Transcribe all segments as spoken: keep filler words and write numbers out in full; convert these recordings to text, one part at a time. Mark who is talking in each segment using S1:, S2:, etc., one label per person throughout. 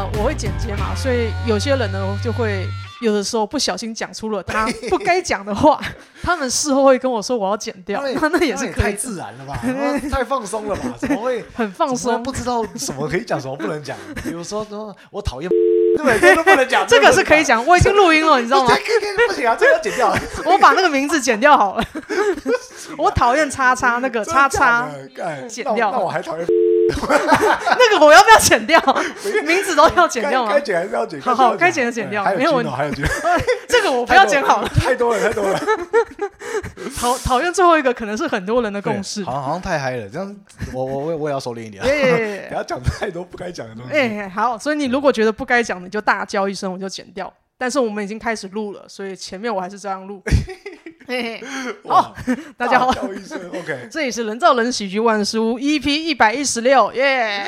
S1: 呃，我会剪接嘛，所以有些人呢就会有的时候不小心讲出了他不该讲的话，他们事后会跟我说我要剪掉，那那也是可以的，
S2: 太自然了吧，太放松了吧？怎么会
S1: 很放松？
S2: 不知道什么可以讲，什么不能讲？比如说，说我讨厌，对，这都不能讲。
S1: 这个是可以讲，我已经录音了，你知道吗？
S2: 不行啊，这个要剪掉。
S1: 我把那个名字剪掉好了。我讨厌叉叉那个叉叉，剪掉。
S2: 那我还讨厌。
S1: 那个我要不要剪掉？名字都要剪掉吗？
S2: 该剪还是要剪。
S1: 好好，该剪的剪掉，没有问题。
S2: 还有剧，
S1: 这个我不要剪好了，
S2: 太多了，太多了。
S1: 讨讨厌最后一个可能是很多人的共识，
S2: 好像好像太嗨了，这样我我我也要收敛一点。等下讲太多不该讲的东西。
S1: 哎，好，所以你如果觉得不该讲的，你就大叫一声，我就剪掉。但是我们已经开始录了，所以前面我还是这样录。嘿嘿，好，大家好，
S2: OK，
S1: 这里是人造人喜剧万事屋 E P 一百一十六，耶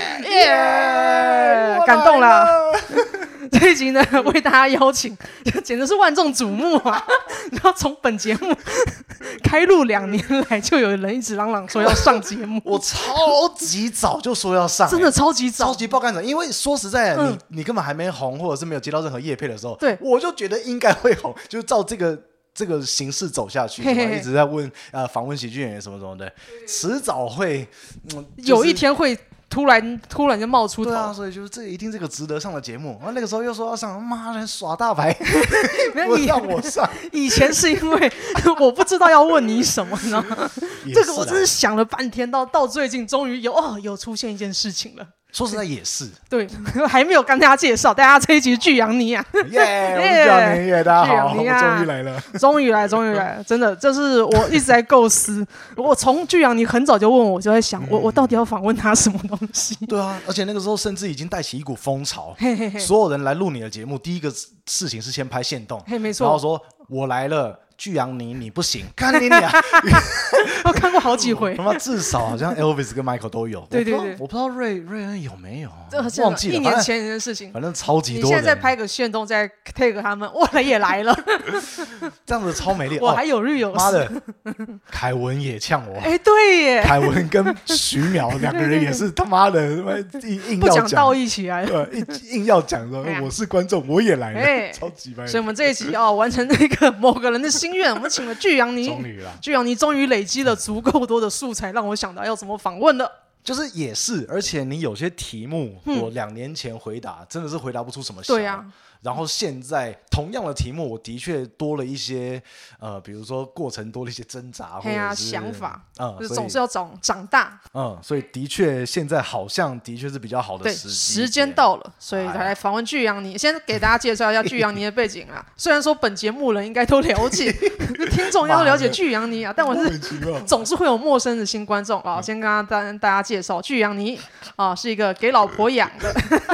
S1: 耶，感动了。这一集呢，为大家邀请，简直是万众瞩目啊！然后从本节目开录两年来，就有人一直嚷嚷说要上节目。
S2: 我超级早就说要上、欸，
S1: 真的超级早，
S2: 超级爆肝早。因为说实在的，嗯、你你根本还没红，或者是没有接到任何业配的时候，
S1: 对，
S2: 我就觉得应该会红，就是照这个。这个形式走下去，嘿嘿一直在问呃访问喜剧演员什么什么的，迟早会、
S1: 嗯就是、有一天会突然突然就冒出头。
S2: 对啊，所以就是这一定是个值得上的节目。然后那个时候又说要上，妈的耍大牌，不让我上。
S1: 以前是因为我不知道要问你什么，你知道吗？这个我真是想了半天，到到最近终于有哦有出现一件事情了。
S2: 说实在也是，
S1: 对，还没有跟大家介绍，大家这一集巨阳尼啊，
S2: 耶，我是巨阳尼耶，大家好，我终于来了，
S1: 终于来，终于来了，真的，这是我一直在构思，我从巨阳尼很早就问我，就在想，我我到底要访问他什么东西？
S2: 对啊，而且那个时候甚至已经带起一股风潮，嘿嘿嘿，所有人来录你的节目，第一个事情是先拍限动，
S1: 嘿，没错，
S2: 然后说我来了。巨阳尼你不行，看你俩，
S1: 我看过好几回。
S2: 他妈至少好像 Elvis 跟 Michael 都有。
S1: 对对对，
S2: 我不知道瑞瑞恩有没有，
S1: 忘记了，一年前的事情。
S2: 反正超级多人。
S1: 你现在再拍个限动，再 tag 他们，我也来了。
S2: 这样子超美丽。
S1: 我还有日有。
S2: 妈的，凯文也呛我。
S1: 哎，对耶。
S2: 凯文跟徐淼两个人也是他妈的硬要讲，
S1: 不讲道义起来。
S2: 对，硬要讲说我是观众，我也来了，超级白。
S1: 所以我们这一集要完成那个某个人的心愿，我们请了巨阳尼，巨阳尼终于累积了足够多的素材，让我想到要怎么访问了。
S2: 就是也是，而且你有些题目，嗯、我两年前回答真的是回答不出什么。对啊。然后现在同样的题目，我的确多了一些，呃，比如说过程多了一些挣扎，或者是
S1: 想法，
S2: 嗯，
S1: 就是总是要长长大，
S2: 嗯，所以的确现在好像的确是比较好的时机，
S1: 时间到了，所以才来访问巨阳尼。先给大家介绍一下巨阳尼的背景啊。虽然说本节目人应该都了解，听众应该都了解巨阳尼啊，但我是总是会有陌生的新观众啊。先跟大家介绍，巨阳尼啊是一个给老婆养的。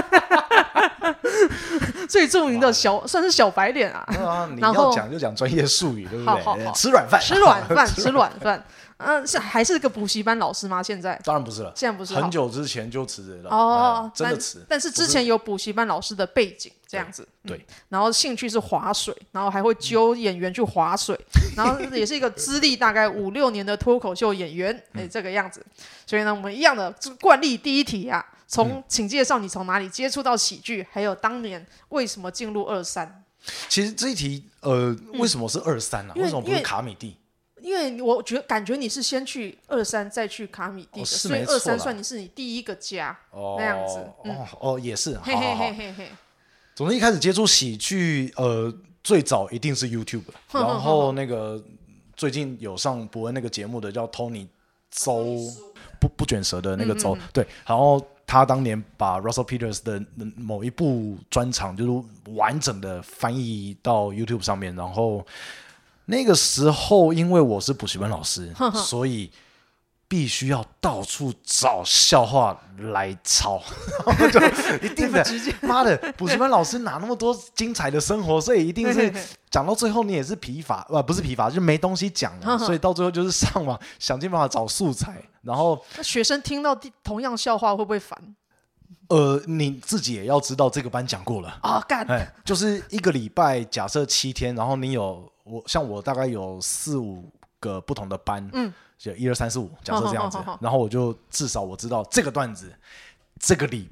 S1: 最著名的小算是小白脸啊，
S2: 啊你要讲就讲专业术语，对不对？好好好，吃软饭，
S1: 吃软饭，吃软饭。嗯，是还是个补习班老师吗？现在
S2: 当然不是了，
S1: 现在不是，
S2: 很久之前就辞职了。
S1: 哦，
S2: 真的辞。
S1: 但是之前有补习班老师的背景，这样子。
S2: 对。
S1: 然后兴趣是划水，然后还会揪演员去划水，然后也是一个资历大概五六年的脱口秀演员，哎，这个样子。所以呢，我们一样的惯例第一题啊。从请介绍你从哪里接触到喜剧，还有当年为什么进入二三？
S2: 其实这一题，呃，为什么是二三啊？为什么不是卡米蒂？
S1: 因为我觉得感觉你是先去二三，再去卡米蒂的，
S2: 哦、
S1: 所以二三算你是你第一个家、哦、那样子。
S2: 嗯、哦哦，也是。
S1: 嘿嘿嘿嘿嘿。
S2: 总之一开始接触喜剧，呃，最早一定是 YouTube， 然后那个最近有上伯恩那个节目的叫 Tony 周不不卷舌的那个周、嗯嗯，对，然后。他当年把 Russell Peters 的某一部专场就是完整的翻译到 YouTube 上面，然后那个时候因为我是补习班老师，呵呵所以必须要到处找笑话来抄，就一定的，妈的，补习班老师哪那么多精彩的生活，所以一定是讲到最后你也是疲乏，呃，不是疲乏，就没东西讲了，所以到最后就是上网想尽办法找素材。然后
S1: 学生听到同样笑话会不会烦？
S2: 呃，你自己也要知道这个班讲过了
S1: 啊，干、
S2: 哦，就是一个礼拜，假设七天，然后你有我像我大概有四五个不同的班，嗯，就一二三四五，假设这样子，好好好好然后我就至少我知道这个段子这个礼拜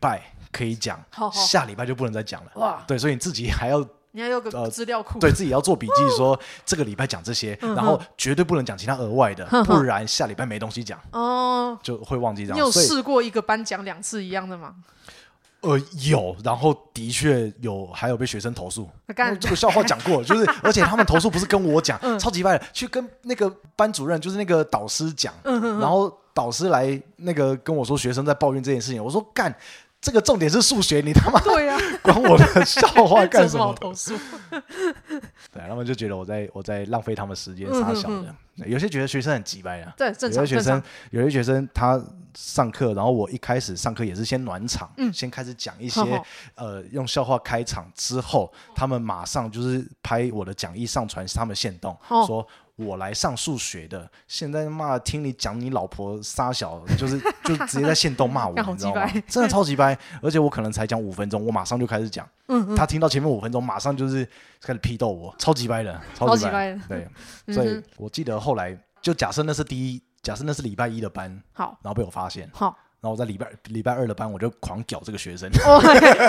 S2: 可以讲，
S1: 好好
S2: 下礼拜就不能再讲了。
S1: 哇，
S2: 对，所以你自己还要
S1: 你还有个资料库，
S2: 对自己要做笔记，说这个礼拜讲这些，
S1: 嗯
S2: 然后绝对不能讲其他额外的，
S1: 哼哼
S2: 不然下礼拜没东西讲，
S1: 哦，
S2: 就会忘记这样。
S1: 你有
S2: 所以
S1: 试过一个班讲两次一样的吗？
S2: 呃，有，然后的确有，还有被学生投诉。
S1: 干
S2: 这个笑话讲过，就是而且他们投诉不是跟我讲，
S1: 嗯
S2: 超级坏的，去跟那个班主任，就是那个导师讲，
S1: 嗯
S2: 然后导师来那个跟我说学生在抱怨这件事情，我说干，这个重点是数学，你他妈
S1: 对呀、
S2: 管我的笑话干什
S1: 这么好
S2: 么？
S1: 投诉？
S2: 对，他们就觉得我在我在浪费他们时间，
S1: 嗯
S2: 傻小的。有些觉得学生很鸡掰啊，
S1: 对，正
S2: 有些学生
S1: 常正常。
S2: 有些学生他上课，然后我一开始上课也是先暖场，
S1: 嗯
S2: 先开始讲一些
S1: 好好
S2: 呃用笑话开场之后，他们马上就是拍我的讲义上传他们限动，
S1: 哦
S2: 说我来上数学的，现在骂听你讲你老婆撒小，就是就直接在限动骂我，
S1: 干好
S2: 你知道吗
S1: 鸡掰？
S2: 真的超级掰，而且我可能才讲五分钟，我马上就开始讲，
S1: 嗯
S2: 他听到前面五分钟，马上就是开始批斗我，超级掰的，超级
S1: 超级掰的
S2: 对，
S1: 嗯
S2: 所以我记得后来就假设那是第一，假设那是礼拜一的班，
S1: 好
S2: 然后被我发现，
S1: 好，
S2: 然后我在礼拜礼拜二的班我就狂屌这个学生，
S1: 哦，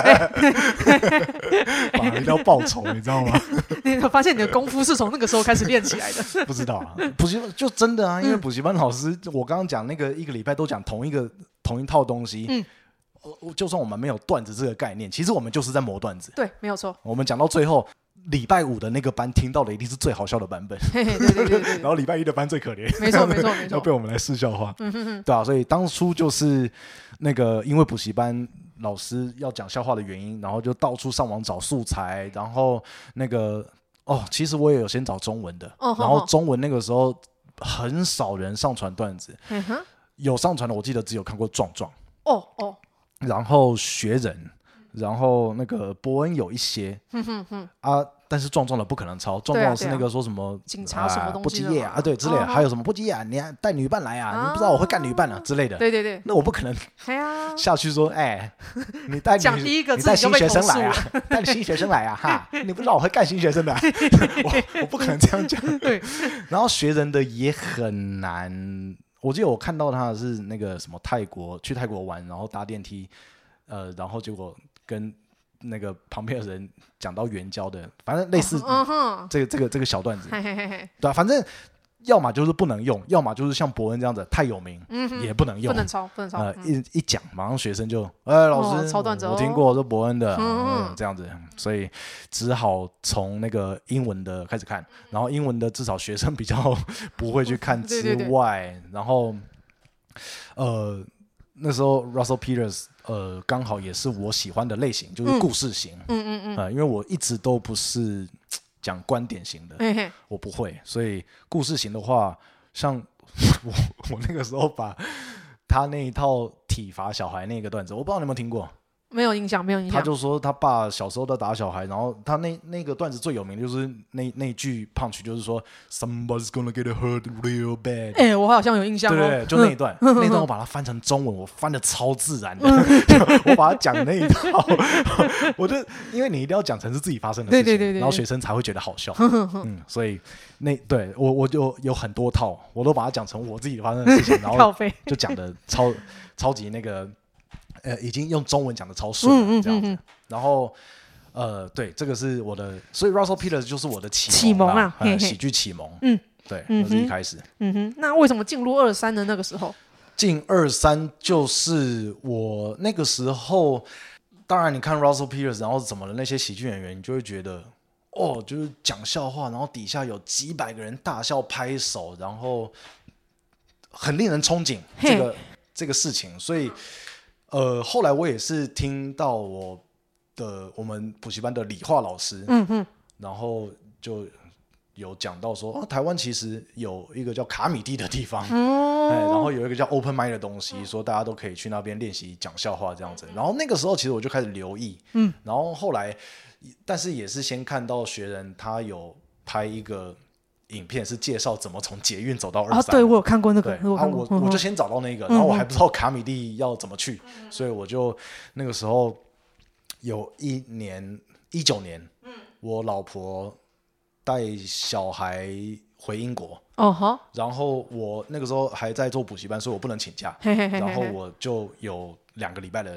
S2: 哇一定要报仇，你知道吗？
S1: 你有发现你的功夫是从那个时候开始练起来的？
S2: 不知道啊，补习班就真的啊，因为补习班老师，我刚刚讲那个一个礼拜都讲同一个同一套东西，
S1: 嗯
S2: 呃就算我们没有段子这个概念，其实我们就是在磨段子。
S1: 对，没有错。
S2: 我们讲到最后，礼拜五的那个班听到的一定是最好笑的版本，
S1: 嘿嘿，对对对对
S2: 然
S1: 对，
S2: 后礼拜一的班最可怜，
S1: 没错没错没
S2: 要
S1: 错。
S2: 被我们来试笑话。
S1: 嗯哼哼，
S2: 对啊，所以当初就是那个因为补习班老师要讲笑话的原因，然后就到处上网找素材，然后那个哦，其实我也有先找中文的，
S1: 哦
S2: 然后中文那个时候很少人上传段子，
S1: 嗯哼，
S2: 有上传的我记得只有看过壮壮，
S1: 哦哦，
S2: 然后学人，然后那个伯恩有一些
S1: 哼哼哼，
S2: 啊。但是壮壮的不可能抄，壮
S1: 对啊
S2: 壮是那个说什么
S1: 警察什么
S2: 啊
S1: 东西的嘛
S2: 不羁夜啊，对之类的，
S1: 哦哦
S2: 还有什么不羁夜啊，你还带女伴来啊，你不知道我会干女伴啊之类的，
S1: 对对对，
S2: 那我不可能
S1: 哎呀，
S2: 下去说，哎，你带女
S1: 讲第一个
S2: 你带新
S1: 字你就被
S2: 学生来啊
S1: 投，
S2: 带新学生来啊，哈，你不知道我会干新学生的啊，我我不可能这样讲。
S1: 对，
S2: 然后学人的也很难，我记得我看到他的是那个什么泰国，去泰国玩，然后搭电梯，呃，然后结果跟那个旁边的人讲到援交的，反正类似
S1: 嗯哼，
S2: 这个这个这个小段子，
S1: 嘿嘿嘿嘿，
S2: 对啊，反正要么就是不能用，要么就是像伯恩这样子太有名，
S1: 嗯哼，
S2: 也不能用
S1: 不。能抄，不能抄。
S2: 呃，
S1: 嗯
S2: 一一讲，马上学生就，哎，老师，
S1: 哦抄段子哦
S2: 我听过，这伯恩的，
S1: 嗯
S2: 嗯，这样子，所以只好从那个英文的开始看，然后英文的至少学生比较不会去看之
S1: 对对对
S2: 外，然后，呃，那时候 Russell Peters，呃，刚好也是我喜欢的类型，就是故事型，
S1: 嗯嗯嗯，
S2: 呃，因为我一直都不是讲观点型的，
S1: 嘿嘿，
S2: 我不会，所以故事型的话，像我我那个时候把他那一套体罚小孩那个段子，我不知道你有没有听过。
S1: 没有印象，没有印象。
S2: 他就说他爸小时候在打小孩，然后他那那个段子最有名就是那那句 punch，就是说 somebody's gonna get hurt real bad。
S1: 哎，我好像有印象哦。
S2: 对对对，就那一段，那一段我把它翻成中文，我翻的超自然的，我把它讲那一套，我就因为你一定要讲成是自己发生的事情，
S1: 对对对对对
S2: 然后学生才会觉得好笑，嗯，所以那对我我就有很多套，我都把它讲成我自己发生的事情，然后
S1: 靠背，
S2: 就讲的超超级那个，呃，已经用中文讲的超顺
S1: 嗯嗯
S2: 了这样子，
S1: 嗯嗯
S2: 然后。呃，对，这个是我的，所以 Russell Peters 就是我的启
S1: 启蒙啊嘿嘿
S2: 呃喜剧启蒙，
S1: 嗯，
S2: 对，
S1: 嗯
S2: 那是一
S1: 哼
S2: 开始。
S1: 嗯哼，那为什么进入二三的那个时候？
S2: 进二三就是我那个时候，当然你看 Russell Peters，然后怎么的那些喜剧演员，你就会觉得，哦，就是讲笑话，然后底下有几百个人大笑拍手，然后很令人憧憬这个这个事情。所以，呃，后来我也是听到我的我们补习班的理化老师，
S1: 嗯哼，
S2: 然后就有讲到说，哦，台湾其实有一个叫卡米蒂的地方，
S1: 哦，
S2: 哎，然后有一个叫 Open Mind 的东西，说大家都可以去那边练习讲笑话这样子。然后那个时候其实我就开始留意，
S1: 嗯，
S2: 然后后来，但是也是先看到学人他有拍一个影片，是介绍怎么从捷运走到二
S1: 啊，
S2: 三。
S1: 对我有看过那
S2: 对，
S1: 个，我
S2: 啊，
S1: 看过
S2: 我我就先找到那个，然后我还不知道卡米蒂要怎么去，所以我就那个时候有一年一九年，我老婆带小孩回英国，
S1: 哦哈，
S2: 然后我那个时候还在做补习班，所以我不能请假，
S1: 嘿嘿嘿嘿，
S2: 然后我就有两个礼拜的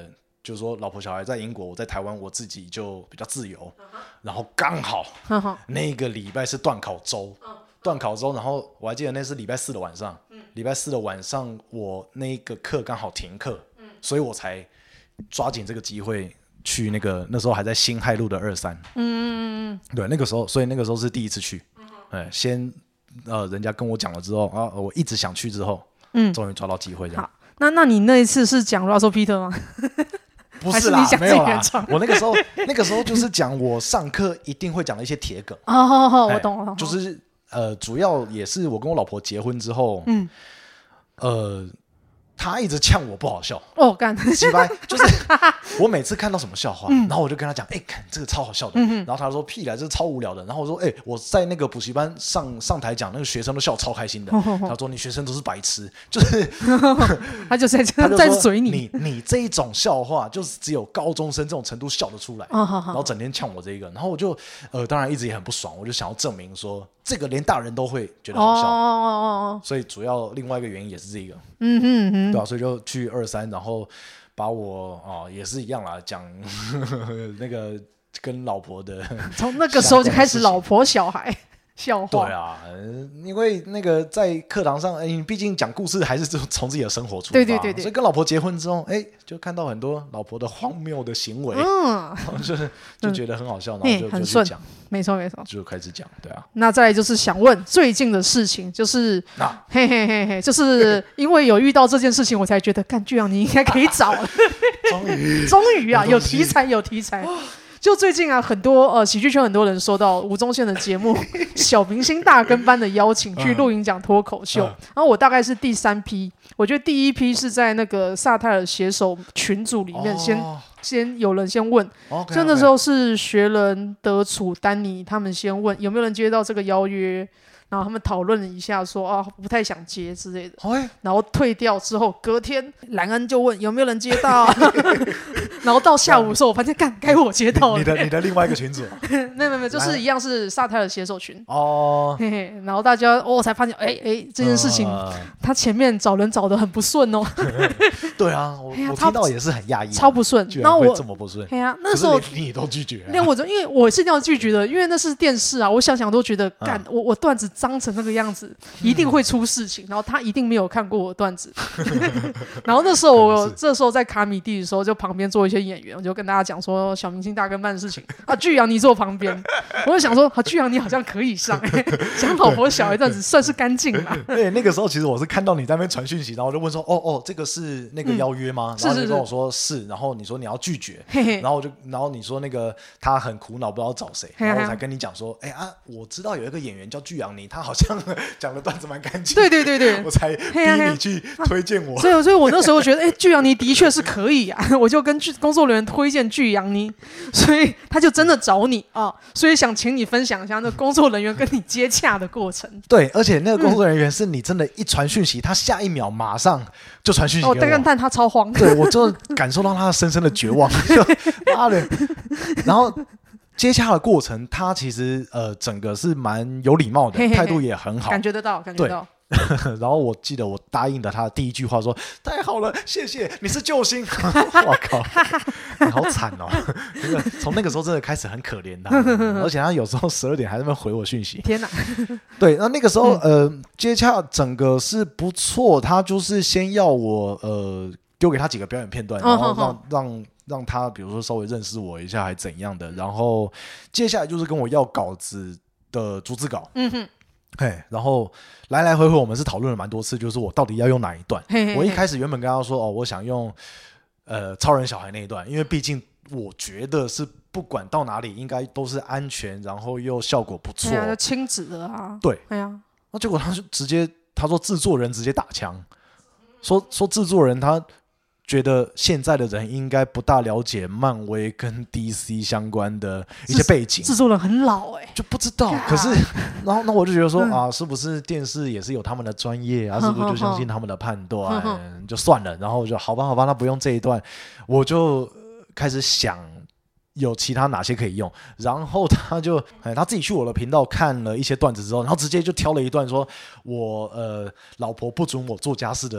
S2: 就是说老婆小孩在英国，我在台湾，我自己就比较自由， uh-huh. 然后刚好、uh-huh. 那个礼拜是段考周，段、uh-huh. 考周，然后我还记得那是礼拜四的晚上，礼、uh-huh. 拜四的晚上我那个课刚好停课， uh-huh. 所以我才抓紧这个机会去那个那时候还在辛亥路的二三，嗯，对，那个时候，所以那个时候是第一次去，嗯，先呃人家跟我讲了之后啊，我一直想去之后，嗯，终于抓到机会这样。好，
S1: 那那你那一次是讲 Russell Peter 吗？
S2: 不是啦，是没有啦。我那个时候那个时候就是讲我上课一定会讲的一些铁梗。
S1: 哦，好好，我懂了。
S2: 就是呃，主要也是我跟我老婆结婚之后，嗯，呃。他一直呛我不好笑
S1: 哦，干，
S2: 奇怪，就是我每次看到什么笑话，嗯、然后我就跟他讲，哎、欸，看这个超好笑的，嗯、然后他说屁啦，这是超无聊的，然后我说，哎、欸，我在那个补习班上上台讲，那个学生都笑超开心的，哦、他说你学生都是白痴，就是
S1: 他就在他就在嘴你，
S2: 你你这一种笑话就是只有高中生这种程度笑得出来，哦、然后整天呛我这个，然后我就呃，当然一直也很不爽，我就想要证明说这个连大人都会觉得好笑，哦、所以主要另外一个原因也是这个，嗯哼哼。对啊，所以就去二三，然后把我哦也是一样啦，讲那个跟老婆的，
S1: 从那个时候就开始老婆小孩笑话。
S2: 对啊，因为那个在课堂上，哎，毕竟讲故事还是从自己的生活出发，
S1: 对对对对，
S2: 所以跟老婆结婚之后，哎，就看到很多老婆的荒谬的行为，嗯，就是就觉得很好笑，嗯、然后就、嗯、
S1: 很顺，
S2: 就讲。
S1: 没错没错，
S2: 就开始讲，对啊。
S1: 那再来就是想问最近的事情，就是啊，嘿嘿嘿嘿，就是因为有遇到这件事情，我才觉得，干巨阳你应该可以找了，
S2: 终于
S1: 终于啊，有题材有题材。就最近啊，很多呃喜剧圈很多人收到吴宗宪的节目《小明星大跟班》的邀请，去录影讲脱口秀。嗯、然后我大概是第三批，我觉得第一批是在那个萨泰尔写手群组里面先。哦先有人先问， okay, okay. 就那时候是学人、德楚、丹尼他们先问有没有人接到这个邀约，然后他们讨论了一下说啊不太想接之类的，哎、然后退掉之后隔天兰恩就问有没有人接到、啊、然后到下午的时候我发现干该我接到了，
S2: 你的你的另外一个群组
S1: 没有没有就是一样是萨泰尔写手群哦，嘿嘿，然后大家哦才发现哎哎这件事情、呃、他前面找人找得很不顺哦
S2: 对啊 我, 我听到也是很讶异、啊、
S1: 超不顺，
S2: 然后我这么不顺，
S1: 对啊，那时候
S2: 你都拒绝、啊，
S1: 连我因为我是一定要拒绝的，因为那是电视啊，我想想都觉得干、嗯、我我段子脏成那个样子，一定会出事情，然后他一定没有看过我的段子，然后那时候我这时候在卡米蒂的时候，就旁边坐一些演员，我就跟大家讲说小明星大跟班的事情啊，巨阳你坐旁边，我就想说啊，巨阳你好像可以上，讲老婆小孩段子算是干净啦。
S2: 对，那个时候其实我是看到你在那边传讯息，然后我就问说哦哦，这个是那个邀约吗？嗯、然后你跟我说 是, 是, 是，然后你说你要拒绝，嘿嘿然后我就然后你说那个他很苦恼不知道找谁，然后我才跟你讲说，哎啊，我知道有一个演员叫巨阳尼，他好像讲的段子蛮干净，
S1: 对对对对，
S2: 我才逼你去推荐我，
S1: 所以所以我那时候觉得，哎，巨阳尼的确是可以啊，我就跟工作人员推荐巨阳尼，所以他就真的找你啊、哦，所以想请你分享一下那工作人员跟你接洽的过程。
S2: 对，而且那个工作人员是你真的，一传讯息，他下一秒马上就传讯息给我，
S1: 哦，但但他超慌，
S2: 对我就感受到他深深的绝望，妈的，然后。接洽的过程，他其实呃整个是蛮有礼貌的，嘿嘿嘿态度也很好，
S1: 感觉得到，感觉得到。
S2: 然后我记得我答应的他的第一句话说：“太好了，谢谢，你是救星。”我靠，你好惨哦！从那个时候真的开始很可怜他，而且他有时候十二点还在那边回我讯息。
S1: 天哪！
S2: 对，那那个时候、嗯、呃接洽整个是不错，他就是先要我呃丢给他几个表演片段，然后让、哦、让。让他比如说稍微认识我一下还怎样的，然后接下来就是跟我要稿子的逐字稿，嗯哼，嘿，然后来来回回我们是讨论了蛮多次，就是我到底要用哪一段。嘿嘿嘿我一开始原本跟他说哦，我想用呃超人小孩那一段，因为毕竟我觉得是不管到哪里应该都是安全，然后又效果不错，
S1: 对啊，亲子的啊，
S2: 对，
S1: 对啊，
S2: 那结果他就直接他说制作人直接打枪，说说制作人他。觉得现在的人应该不大了解漫威跟 D C 相关的一些背景，
S1: 制作人很老哎、欸，
S2: 就不知道。可是，然后那我就觉得说、嗯、啊，是不是电视也是有他们的专业啊？是不是就相信他们的判断？呵呵就算了。然后我就好吧，好吧，那不用这一段，我就开始想有其他哪些可以用。然后他就哎，他自己去我的频道看了一些段子之后，然后直接就挑了一段说，我呃老婆不准我做家事的。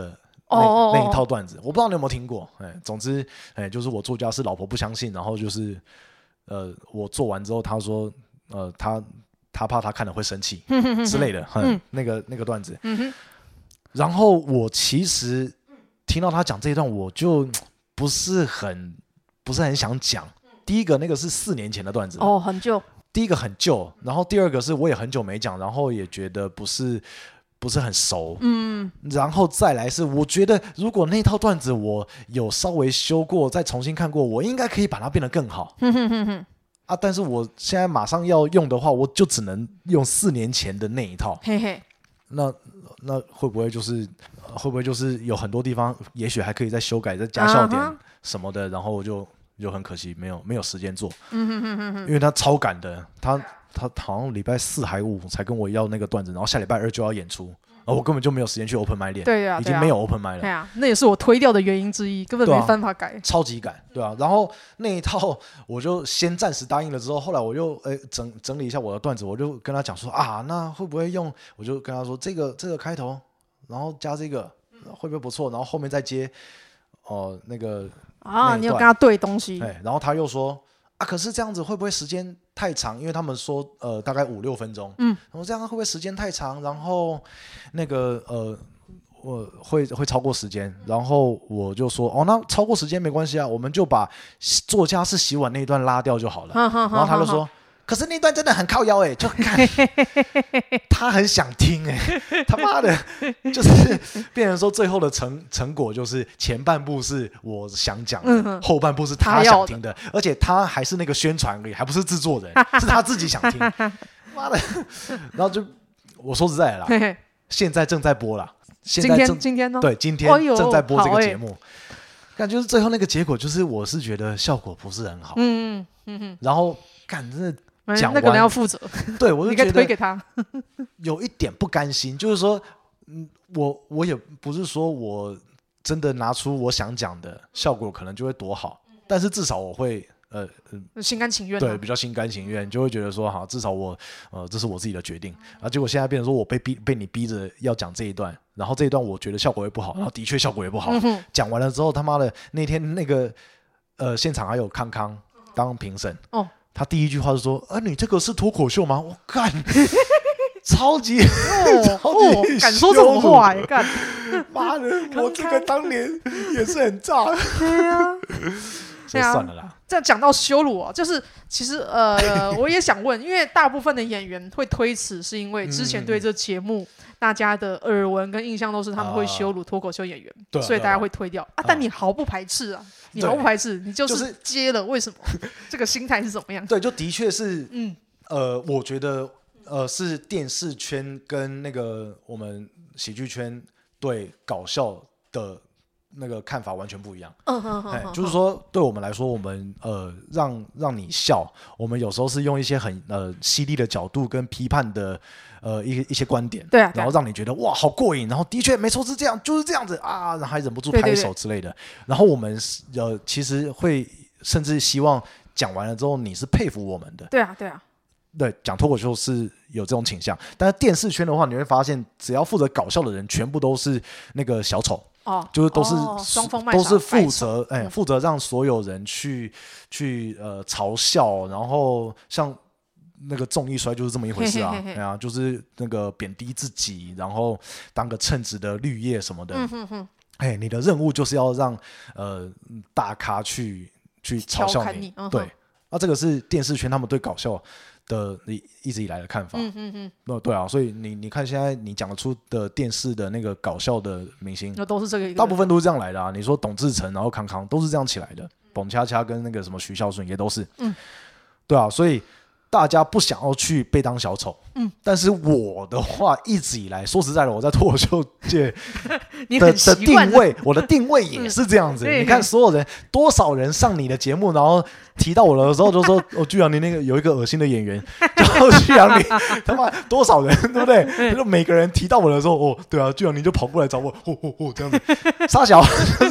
S2: 那,
S1: 哦
S2: 那一套段子，我不知道你有没有听过。哎，总之，哎，就是我做家事，老婆不相信，然后就是呃，我做完之后，他说呃，他他怕他看了会生气之类的，嗯，那个那个段子。
S1: 嗯
S2: 然后我其实听到他讲这一段，我就不是很不是很想讲。第一个那个是四年前的段子，
S1: 哦，很旧。
S2: 第一个很旧，然后第二个是我也很久没讲，然后也觉得不是不是很熟，嗯，然后再来是我觉得如果那套段子我有稍微修过，再重新看过，我应该可以把它变得更好，哼哼哼哼啊！但是我现在马上要用的话，我就只能用四年前的那一套，嘿嘿，那那会不会就是会不会就是有很多地方也许还可以再修改，再加笑点什么的，然后我就。就很可惜，没有没有时间做，嗯哼哼哼，因为他超赶的，他他好像礼拜四还五才跟我要那个段子，然后下礼拜二就要演出，然后我根本就没有时间去 open mic 练，
S1: 对啊，
S2: 已经没有 open mic 了，
S1: 对啊，那也是我推掉的原因之一，根本没办法改，
S2: 啊、超级赶，对啊，然后那一套我就先暂时答应了，之后后来我又诶整整理一下我的段子，我就跟他讲说啊，那会不会用？我就跟他说这个这个开头，然后加这个会不会不错？然后后面再接哦、呃、那个。
S1: 啊，你有跟他对东西，
S2: 然后他又说啊，可是这样子会不会时间太长？因为他们说呃大概五六分钟，嗯，然后这样会不会时间太长？然后那个呃我会会超过时间，然后我就说哦，那超过时间没关系啊，我们就把做家事洗碗那一段拉掉就好了。然后他就说。可是那段真的很靠腰哎、欸，就看他很想听哎、欸，他妈的，就是变成说最后的成成果就是前半部是我想讲的、嗯，后半部是他想听的，而且他还是那个宣传而已，还不是制作人，是他自己想听。妈的，然后就我说实在的啦，现在正在播啦，现在正
S1: 今天呢？
S2: 对，今天正在播这个节目。欸、感觉最后那个结果就是，我是觉得效果不是很好。嗯嗯嗯，然后干真的。讲
S1: 那个人要负责，
S2: 对我就觉得
S1: 推给他，
S2: 有一点不甘心，就是说，嗯，我我也不是说我真的拿出我想讲的效果，可能就会多好，但是至少我会呃
S1: 心甘情愿、啊，
S2: 对，比较心甘情愿，就会觉得说，好，至少我呃这是我自己的决定，然后结果现在变成说我被逼被你逼着要讲这一段，然后这一段我觉得效果也不好，然后的确效果也不好，讲、嗯、完了之后，他妈的那天那个呃现场还有康康当评审哦。他第一句话就说：“啊，你这个是脱口秀吗？”我干，超级、哦、超级、哦、
S1: 敢说这种话哎，干，
S2: 妈的，我这个当年也是很炸。
S1: 对啊，
S2: 所以算了啦。
S1: 这样讲到羞辱啊，就是其实呃，我也想问，因为大部分的演员会推辞，是因为之前对这节目、嗯、大家的耳闻跟印象都是他们会羞辱脱口秀演员，呃、所以大家会推掉啊。但你毫不排斥啊。你毫不排斥，你就是接了，为什么？这个心态是怎么样？
S2: 对，就的确是，嗯，呃，我觉得，呃，是电视圈跟那个我们喜剧圈对搞笑的那个看法完全不一样。嗯嗯嗯，就是说，对我们来说，我们呃让让你笑，我们有时候是用一些很呃犀利的角度跟批判的。呃，一一些观点，
S1: 对啊，
S2: 然后让你觉得哇，好过瘾，然后的确没错是这样，就是这样子啊，然后还忍不住拍手之类的。对对对，然后我们呃，其实会甚至希望讲完了之后，你是佩服我们的。
S1: 对啊，对啊，
S2: 对，讲脱口秀是有这种倾向，但是电视圈的话，你会发现，只要负责搞笑的人，全部都是那个小丑。哦，就是都是、
S1: 哦、
S2: 都是负责哎，负责让所有人去去呃嘲笑，然后像。那个综艺摔就是这么一回事啊，对啊，就是那个贬低自己，然后当个称职的绿叶什么的。嗯哼哼，哎，你的任务就是要让呃大咖去去嘲笑你，
S1: 你
S2: 对。那、啊、这个是电视圈他们对搞笑的一直以来的看法。嗯哼哼，那对啊，所以你你看现在你讲得出的电视的那个搞笑的明星，
S1: 那都是这个，
S2: 大部分都是这样来的啊。你说董志成，然后康康都是这样起来的，董恰恰跟那个什么徐孝顺也都是。嗯，对啊，所以。大家不想要去被当小丑，嗯，但是我的话一直以来说实在的，我在脱口秀界的的定位，我的定位也是这样子。嗯、你看所有人多少人上你的节目，然后提到我的时候就说：“哦，巨阳，你那个有一个恶心的演员叫巨阳，你他妈多少人对不对？就每个人提到我的时候，哦，对啊，巨阳你就跑过来找我，哦哦哦，这样子，傻小，就是，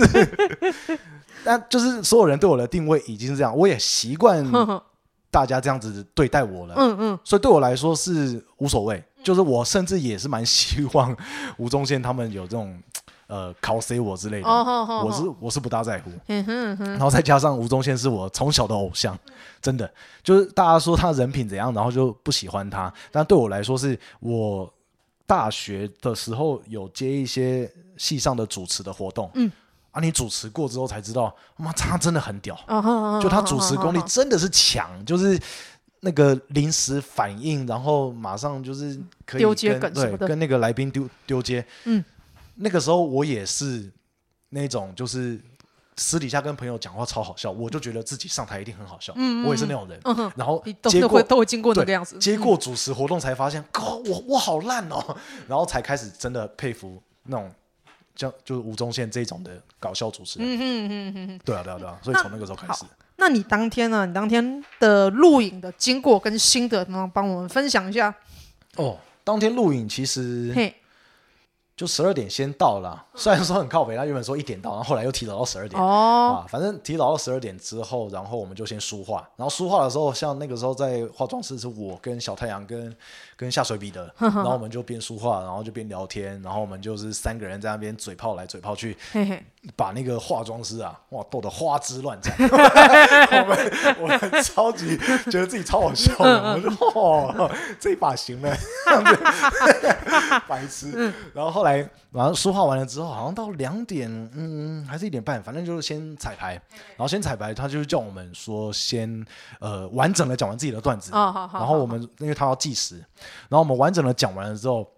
S2: 但就是所有人对我的定位已经是这样，我也习惯。”大家这样子对待我了，嗯嗯，所以对我来说是无所谓，就是我甚至也是蛮希望吴宗宪他们有这种呃 cos 我之类的，
S1: 哦哦哦
S2: 我是我是不大在乎。
S1: 嗯哼哼，
S2: 然后再加上吴宗宪是我从小的偶像，真的就是大家说他人品怎样，然后就不喜欢他，但对我来说是我大学的时候有接一些系上的主持的活动，嗯。啊，你主持过之后才知道，妈，他真的很屌，
S1: 哦、
S2: 就他主持功力真的是强，就是那个临时反应，然后马上就是可以
S1: 丢接梗什么的，
S2: 对，跟那个来宾丢丢接。
S1: 嗯，
S2: 那个时候我也是那种，就是私底下跟朋友讲话超好笑，我就觉得自己上台一定很好笑，嗯、我也是那种人。
S1: 嗯、
S2: 然后
S1: 接过都会经过那个样子，
S2: 接过主持活动才发现，靠、嗯，我我好烂哦，然后才开始真的佩服那种。像就是吴宗宪这种的搞笑主持人，嗯哼哼哼，对啊对啊对啊，所以从那个时候开始。
S1: 那你当天呢？你当天的录影的经过跟心得，能帮我们分享一下？
S2: 哦，当天录影其实就十二点先到了，虽然说很靠北，他原本说一点到，然后后来又提早到十二点。哦，啊，反正提早到十二点之后，然后我们就先梳化，然后梳化的时候，像那个时候在化妆室是我跟小太阳跟跟下水彼得，然后我们就边梳化，然后就边聊天，然后我们就是三个人在那边嘴炮来嘴炮去，嘿嘿把那个化妆师啊，哇，逗得花枝乱颤。我们我们超级觉得自己超好笑的，我就哦，这一把行了，这样子白痴。然后后来，然后梳化完了之后，好像到两点，嗯，还是一点半，反正就是先彩排，然后先彩排，他就是叫我们说先呃完整的讲完自己的段子，哦、好好然后我们因为他要计时，然后我们完整的讲完了之后，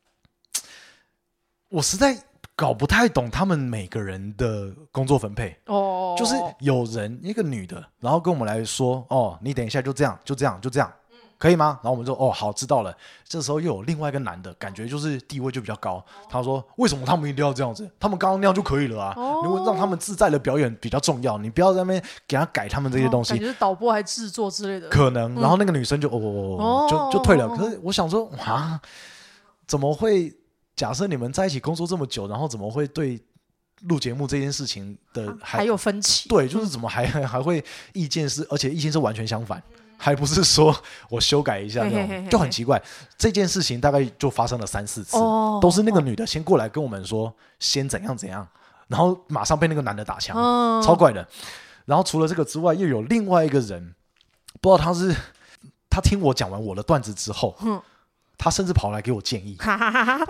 S2: 我实在。搞不太懂他们每个人的工作分配哦， oh. 就是有人一个女的，然后跟我们来说哦，你等一下就这样就这样就这样，嗯、可以吗？然后我们就哦好知道了。这时候又有另外一个男的，感觉就是地位就比较高。Oh. 他说为什么他们一定要这样子？他们刚刚那样就可以了啊！如果、oh. 让他们自在的表演比较重要，你不要在那边给他改他们这些东西。Oh,
S1: 感觉是导播还制作之类的，
S2: 可能。然后那个女生就、嗯、哦就就退了。可是我想说啊，怎么会？假设你们在一起工作这么久，然后怎么会对录节目这件事情的 还,
S1: 还有分歧？
S2: 对，就是怎么还还会意见是，而且意见是完全相反，还不是说我修改一下那种，嘿嘿嘿嘿就很奇怪。这件事情大概就发生了三四次，哦、都是那个女的先过来跟我们说先怎样怎样，然后马上被那个男的打枪，哦、超怪的。然后除了这个之外，又有另外一个人，不知道他是他听我讲完我的段子之后。嗯他甚至跑来给我建议，他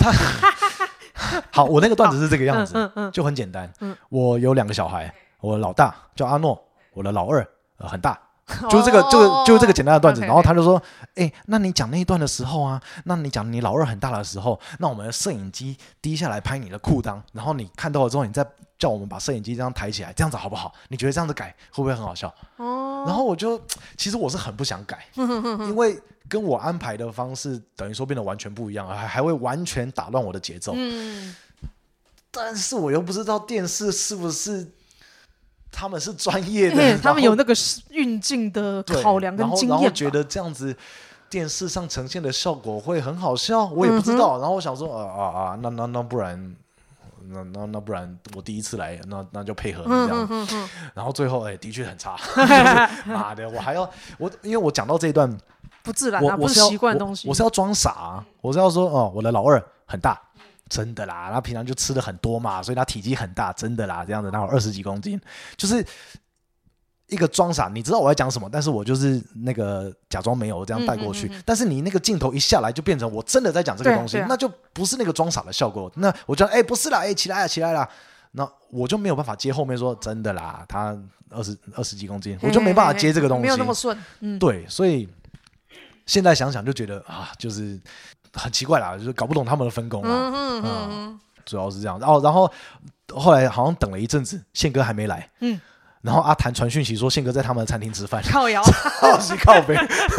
S2: 好，我那个段子是这个样子，嗯嗯嗯、就很简单。嗯、我有两个小孩，我老大叫阿诺，我的老二、呃、很大，就是这个，这个就是这个简单的段子。哦、然后他就说：“哎、欸，那你讲那一段的时候啊，那你讲你老二很大的时候，那我们的摄影机低下来拍你的裤裆，然后你看到了之后，你再叫我们把摄影机这样抬起来，这样子好不好？你觉得这样子改会不会很好笑？”哦、然后我就其实我是很不想改，因为。跟我安排的方式等于说变得完全不一样，还还会完全打乱我的节奏。嗯，但是我又不知道电视是不是他们是专业的，
S1: 欸、他们有那个运镜的考量跟经验吧，
S2: 然后然后觉得这样子电视上呈现的效果会很好笑，我也不知道。嗯、然后我想说，啊啊啊，那那那不然。那那那不然我第一次来，那那就配合你这样，嗯嗯嗯、然后最后哎、欸，的确很差，妈的，我还要我因为我讲到这一段
S1: 不自然啊，不是习惯的东西，
S2: 我, 我是要装傻、啊，我是要说哦，我的老二很大，真的啦，他平常就吃的很多嘛，所以他体积很大，真的啦，这样子，然后二十几公斤，就是一个装傻，你知道我在讲什么，但是我就是那个假装没有这样带过去，嗯嗯嗯嗯但是你那个镜头一下来就变成我真的在讲这个东西，啊、那就不是那个装傻的效果，那我就哎、欸、不是啦，哎、欸、起来啦起来啦，那我就没有办法接后面说真的啦，他二十二十几公斤，我就没办法接这个东西，
S1: 没有那么顺，嗯，
S2: 对，所以现在想想就觉得啊，就是很奇怪啦，就是搞不懂他们的分工啊，嗯嗯嗯嗯主要是这样，然后然后后来好像等了一阵子，宪哥还没来，嗯。然后阿谭传讯息说宪哥在他们的餐厅吃饭，
S1: 靠腰，
S2: 超级靠北。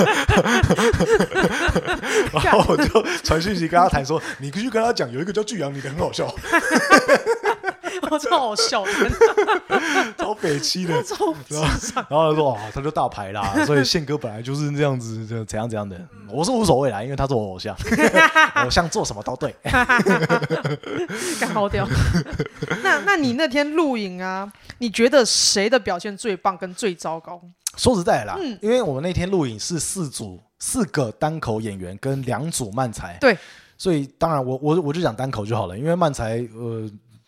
S2: 然后我就传讯息跟阿谭说，你去跟他讲，有一个叫巨阳，你的很好笑。
S1: 我超好笑的，
S2: 超北七的，
S1: 超
S2: 然后然后他说哦，他就大牌啦，所以宪哥本来就是这样子，就怎样怎样的。我是无所谓啦，因为他是我偶像，偶像做什么都对。
S1: 干好屌。那那你那天录影啊，你觉得谁的表现最棒跟最糟糕？
S2: 说实在的啦，嗯、因为我们那天录影是四组，四个单口演员跟两组漫才，
S1: 对，
S2: 所以当然我我我就讲单口就好了，因为漫才呃。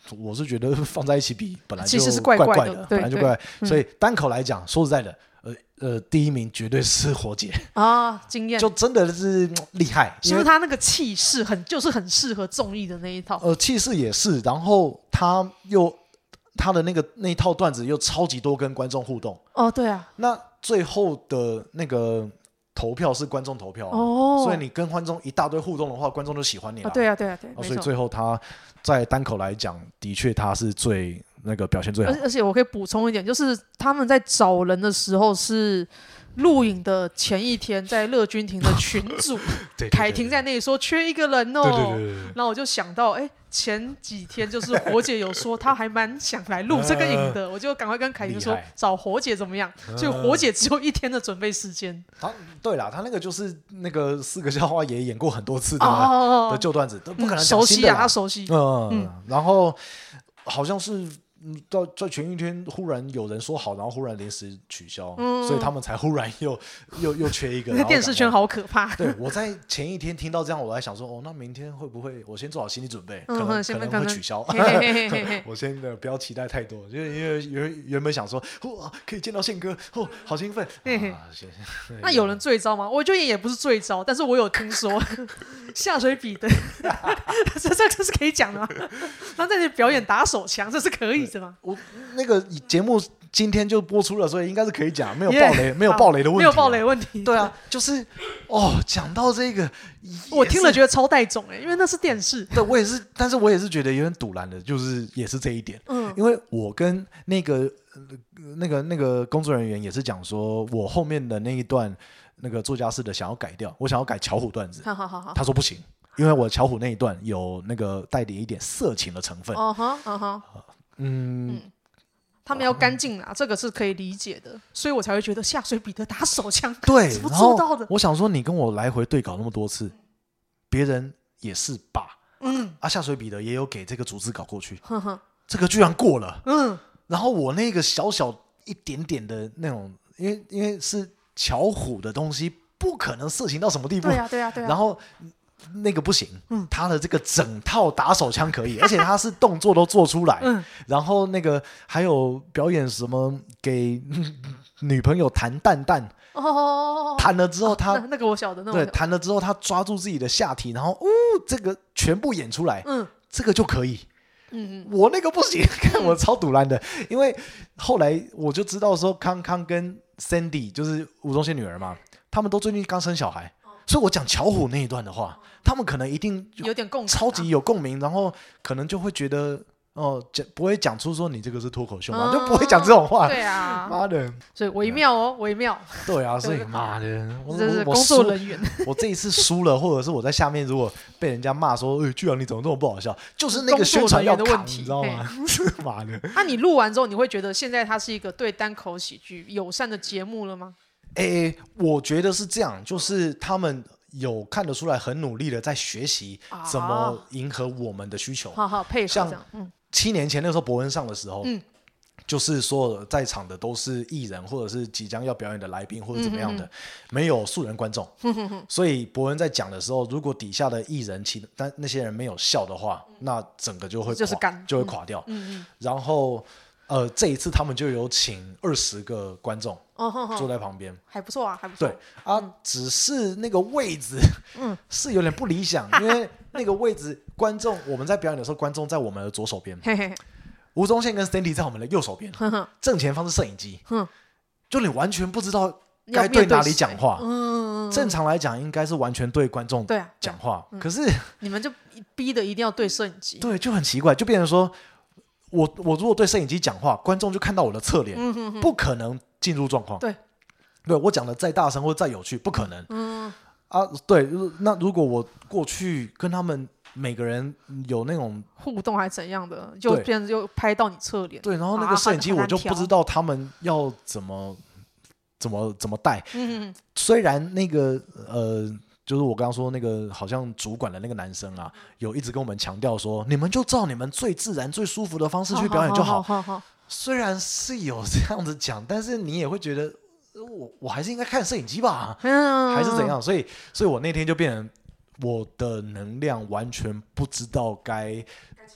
S2: 我是觉得放在一起比本来就
S1: 其实是怪怪的，
S2: 怪的，
S1: 对
S2: 本来就怪怪，
S1: 对
S2: 所以单口来讲，说实在的，呃呃，第一名绝对是火姐
S1: 啊，经验
S2: 就真的是嗯厉害，
S1: 是不是他那个气势很就是很适合综艺的那一套？
S2: 呃，气势也是，然后他又他的那个那一套段子又超级多跟观众互动。
S1: 哦，对啊，
S2: 那最后的那个投票是观众投票、啊，
S1: 哦，
S2: 所以你跟观众一大堆互动的话，观众就喜欢你了、
S1: 哦。对啊，对啊，对，
S2: 哦、所以
S1: 没错。
S2: 最后他在单口来讲，的确他是最那个表现最好
S1: 而。而且我可以补充一点，就是他们在找人的时候是录影的前一天，在乐君亭的群组，
S2: 对对对
S1: 凯婷在那里说缺一个人哦，
S2: 对对对对对
S1: 然后我就想到，哎，前几天就是火姐有说她还蛮想来录这个影的，我就赶快跟凯婷说
S2: 厉害
S1: 找火姐怎么样？所以火姐只有一天的准备时间。
S2: 他对啦，他那个就是那个四个笑话也演过很多次的、
S1: 哦哦哦
S2: 的旧段子，都不可能
S1: 嗯熟悉啊，
S2: 讲新的啦
S1: 他熟悉。
S2: 嗯，
S1: 嗯
S2: 然后好像是嗯到在前一天忽然有人说好，然后忽然临时取消，
S1: 嗯
S2: 所以他们才忽然又又又缺一个。
S1: 那电视圈
S2: 好。
S1: 好可怕。
S2: 对，我在前一天听到这样，我在想说，哦，那明天会不会我先做好心理准备，
S1: 嗯
S2: 可能
S1: 先可能
S2: 可能会取消。
S1: 嘿嘿嘿嘿嘿
S2: 我先的不要期待太多，因为因为原原本想说，哇，可以见到宪哥，哦，好兴奋。
S1: 嘿嘿
S2: 啊，先
S1: 那有人最糟吗？我觉得也不是最糟，但是我有听说下水比的，这这这是可以讲的吗？他在那里表演打手枪，这是可以的吗？
S2: 我那个节目今天就播出了，所以应该是可以讲，没有
S1: Yeah，
S2: 爆雷，没有爆雷的问题、啊，
S1: 没有爆雷问题。
S2: 对啊，就是哦，讲到这个，
S1: 我听了觉得超带种哎、欸，因为那是电视。
S2: 对我也是，但是我也是觉得有点堵然的，就是也是这一点，
S1: 嗯，
S2: 因为我跟那个、呃、那个那个工作人员也是讲说，我后面的那一段那个作家式的想要改掉，我想要改巧虎段子，
S1: 好好好好。
S2: 他说不行，因为我巧虎那一段有那个带点一点色情的成分，
S1: 哦哈，哦哈，
S2: 嗯。
S1: 嗯他们要干净啦，这个是可以理解的，所以我才会觉得下水彼得打手枪，
S2: 对，
S1: 怎么
S2: 然后
S1: 做到的？
S2: 我想说，你跟我来回对稿那么多次，别人也是吧？
S1: 嗯，
S2: 啊，下水彼得也有给这个逐字稿过去，
S1: 呵呵，
S2: 这个居然过了。
S1: 嗯，
S2: 然后我那个小小一点点的那种，因为因为是巧虎的东西，不可能色情到什么地步。
S1: 对呀、啊，对呀、啊，对呀、啊。
S2: 然后那个不行，
S1: 嗯
S2: 他的这个整套打手枪可以，而且他是动作都做出来，
S1: 嗯，
S2: 然后那个还有表演什么给女朋友弹蛋蛋，
S1: 哦，
S2: 弹了之后他、
S1: 那那个我晓得，那个我
S2: 对
S1: 晓得
S2: 弹了之后他抓住自己的下体，然后呜、这个全部演出来，
S1: 嗯
S2: 这个就可以。
S1: 嗯嗯，
S2: 我那个不行，看我超堵烂的，因为后来我就知道说康康跟 Sandy 就是吴宗宪女儿嘛，他们都最近刚生小孩，所以我讲巧虎那一段的话，他们可能一定
S1: 有点共感啊
S2: 超级有共鸣，然后可能就会觉得哦，讲不会讲出说你这个是脱口秀嘛，
S1: 嗯
S2: 就不会讲这种话。
S1: 对啊，
S2: 妈的，
S1: 所以微妙哦，微妙，
S2: 对啊，所以
S1: 对
S2: 妈的，我
S1: 这是工
S2: 我我输
S1: 作人员。
S2: 我这一次输了，或者是我在下面如果被人家骂说，哎，居然你怎么这么不好笑，就是那个宣传要扛，
S1: 工作人员的问题
S2: 你知道吗？妈的，
S1: 那、你录完之后，你会觉得现在它是一个对单口喜剧友善的节目了吗？
S2: 哎，我觉得是这样，就是他们有看得出来很努力的在学习
S1: 啊
S2: 怎么迎合我们的需求。
S1: 好好配合这
S2: 像
S1: 样，嗯
S2: 七年前那个时候伯恩上的时候，
S1: 嗯
S2: 就是所有在场的都是艺人或者是即将要表演的来宾或者怎么样的，
S1: 嗯
S2: 没有素人观众。
S1: 哼哼哼
S2: 所以伯恩在讲的时候，如果底下的艺人其但那些人没有笑的话，那整个就会垮
S1: 就是干
S2: 就会垮掉。
S1: 嗯嗯，
S2: 然后呃，这一次他们就有请二十个观众
S1: 哦哼哼，
S2: 坐在旁边。
S1: 还不错啊，还不错。
S2: 对啊，只是那个位置，
S1: 嗯
S2: 是有点不理想，因为那个位置，观众我们在表演的时候，观众在我们的左手边，
S1: 嘿嘿，
S2: 吴宗宪跟 Sandy 在我们的右手边，
S1: 哼哼
S2: 正前方是摄影机，
S1: 哼，
S2: 就你完全不知道
S1: 要
S2: 该对哪里
S1: 面谁
S2: 讲话。
S1: 嗯，
S2: 正常来讲，应该是完全对观众
S1: 对啊，对啊
S2: 讲话，
S1: 嗯
S2: 可是
S1: 你们就逼的一定要对摄影机。
S2: 对就很奇怪，就变成说，我我如果对摄影机讲话，观众就看到我的侧脸，
S1: 嗯哼哼，
S2: 不可能进入状况。
S1: 对，
S2: 对我讲的再大声或者再有趣，不可能。
S1: 嗯
S2: 啊，对，如那如果我过去跟他们每个人有那种
S1: 互动还怎样的，就
S2: 对
S1: 变成就拍到你侧脸。
S2: 对，然后那
S1: 啊
S2: 个摄影机
S1: 很很难调
S2: 我就不知道他们要怎么怎么怎么带。
S1: 嗯嗯
S2: 虽然那个呃，就是我刚刚说那个好像主管的那个男生啊，有一直跟我们强调说，你们就照你们最自然、最舒服的方式去表演就好。
S1: 好好好，
S2: 虽然是有这样子讲，但是你也会觉得。我我还是应该看摄影机吧，
S1: 嗯，
S2: 还是怎？样？所以，所以我那天就变成我的能量完全不知道该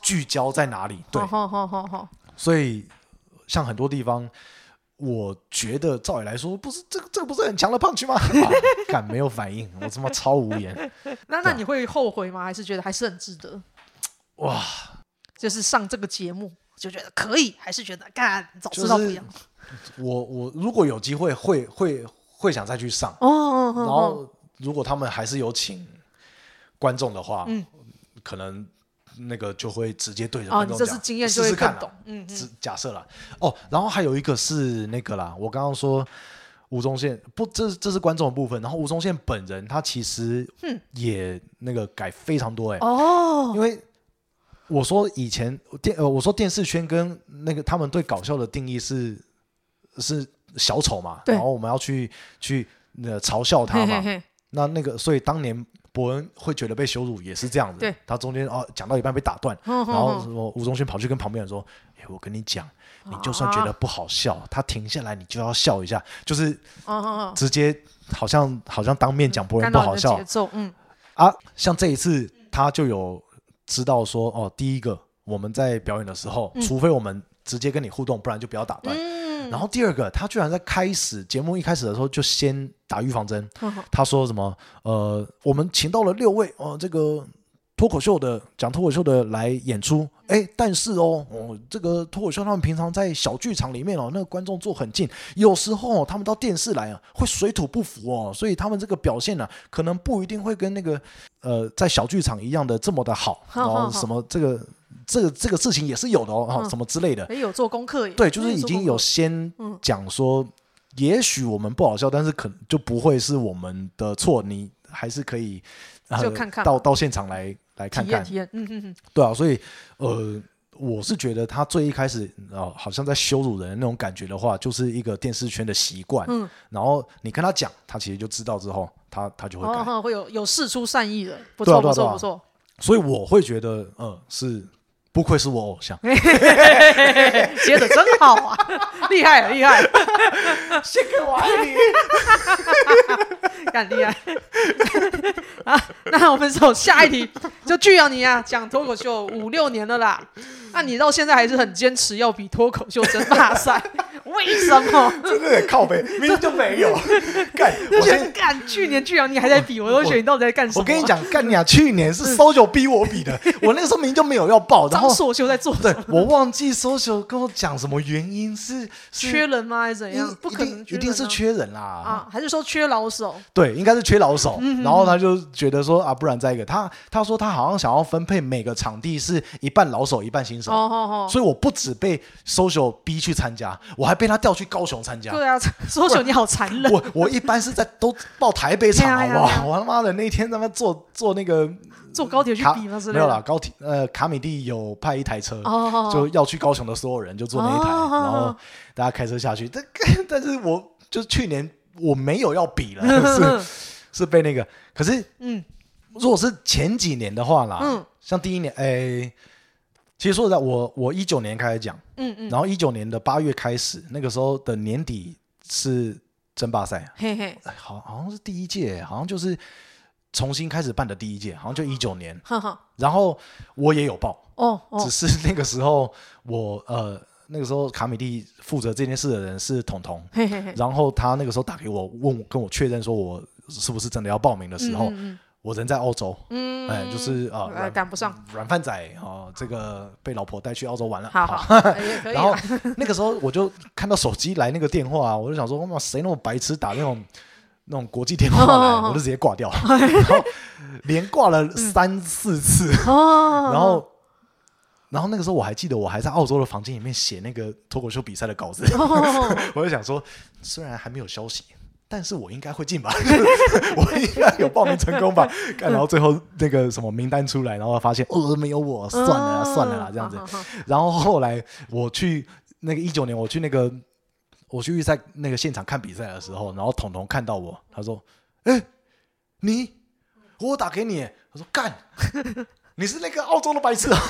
S2: 聚焦在哪里。对，
S1: 好好好好，
S2: 所以像很多地方。我觉得照理来说，不是这个这个不是很强的胖曲吗？干、啊、没有反应，我他妈超无言。
S1: 那那你会后悔吗？还是觉得还是很值得？
S2: 哇，
S1: 就是上这个节目就觉得可以，还是觉得干早知道不一样？
S2: 就是、我我如果有机会会会会想再去上
S1: 哦哦哦，
S2: 然后如果他们还是有请观众的话，
S1: 嗯，
S2: 可能。那个就会直接对着观众讲，
S1: 哦，你这次经验就会更懂，
S2: 嗯，假设啦，哦，然后还有一个是那个啦，我刚刚说吴宗宪不，这这是观众的部分，然后吴宗宪本人他其实也那个改非常多哎、欸，
S1: 哦，
S2: 因为我说以前电呃我说电视圈跟那个他们对搞笑的定义是是小丑嘛，然后我们要去去呃嘲笑他嘛，嘿嘿嘿那那个所以当年。伯恩会觉得被羞辱也是这样子，他中间哦讲到一半被打断，然后吴宗宪跑去跟旁边人说：“哎，我跟你讲，你就算觉得不好笑，啊、他停下来你就要笑一下，就是直接好像好像当面讲伯恩不好笑。”
S1: 嗯
S2: 啊，像这一次他就有知道说哦，第一个我们在表演的时候，嗯、除非我们直接跟你互动，不然就不要打断。嗯然后第二个，他居然在开始节目一开始的时候就先打预防针。他说什么？呃，我们请到了六位哦、呃，这个脱口秀的讲脱口秀的来演出。哎，但是哦，哦，这个脱口秀他们平常在小剧场里面哦，那个观众坐很近，有时候、哦、他们到电视来啊，会水土不服哦，所以他们这个表现呢、啊，可能不一定会跟那个呃在小剧场一样的这么的好。然后什么这个。这个这个事情也是有的哦，嗯、什么之类的，
S1: 也有做功课，
S2: 对，就是已经有先讲说，嗯、也许我们不好笑，但是可能就不会是我们的错，你还是可以，
S1: 呃、就看看
S2: 到到现场来来看看，
S1: 体验，嗯哼哼，
S2: 对啊，所以呃，我是觉得他最一开始啊、呃，好像在羞辱人的那种感觉的话，就是一个电视圈的习惯，嗯，然后你跟他讲，他其实就知道之后，他他就会改，
S1: 哦、会有有释出善意的，不错、啊、不错不错，
S2: 所以我会觉得，呃，是。不愧是我偶像，
S1: 接的真好啊，厉害了厉害了，
S2: 献给我爱你，
S1: 干厉害啊！那我们走下一题，就巨阳你啊，讲脱口秀五六年了啦，那你到现在还是很坚持要比脱口秀争霸赛，为什么？
S2: 真的很靠北，明明就没有干，
S1: 我觉得干去年巨阳你还在比，我都觉得你到底在干什么、啊？
S2: 我跟你讲，干你啊！去年是 social 逼我比的，我那个时候明明就没有要报，然后
S1: social 秀在做什么，
S2: 对我忘记 social 跟我讲什么原因是
S1: 缺人吗？还是怎样？不可能、啊，
S2: 一定是缺人啦
S1: 啊！还是说缺老手？
S2: 对，应该是缺老手。嗯、然后他就觉得说啊，不然再一个，他他说他好像想要分配每个场地是一半老手一半新手，哦哦哦、所以我不止被 social 逼去参加，我还被他调去高雄参加。
S1: 对啊 ，social 你好残忍。
S2: 我我一般是在都报台北场，好不好？我他妈的那天他妈坐坐那个。
S1: 坐高铁去比吗？
S2: 没有啦，高铁呃，卡米蒂有派一台车，哦、就要去高雄的所有人就坐那一台，哦、然后大家开车下去。但但是我就去年我没有要比了，是是被那个。可是，嗯，如果是前几年的话啦，嗯，像第一年，哎，其实说实在，我我一九年开始讲，嗯嗯，然后一九年的八月开始，那个时候的年底是争霸赛，嘿嘿，好好像是第一届，好像就是。重新开始办的第一届，好像就一九年，呵呵然后我也有报，哦哦、只是那个时候我呃那个时候卡米蒂负责这件事的人是彤彤，嘿嘿嘿然后他那个时候打给我问我跟我确认说我是不是真的要报名的时候，嗯嗯我人在澳洲，嗯，哎，就是啊，
S1: 呃、赶不上
S2: 软饭仔啊、呃，这个被老婆带去澳洲玩了，
S1: 好，好
S2: 然后那个时候我就看到手机来那个电话、啊，我就想说，哇，谁那么白痴打那种。那种国际电话来， oh, 我就直接挂掉了， oh, 然后连挂了三、嗯、四次， oh, 然后，然后那个时候我还记得，我还在澳洲的房间里面写那个脱口秀比赛的稿子， oh. 我就想说，虽然还没有消息，但是我应该会进吧，我应该有報名成功吧，然後最後那個什麼名單出來，然後發現哦沒有我，算了啦算了啦這樣子，然後後來我去那個一九年我去那個我去預賽那個現場看比賽的時候，然後彤彤看到我，他說哎你我打給你，他說幹你是那個澳洲的白痴啊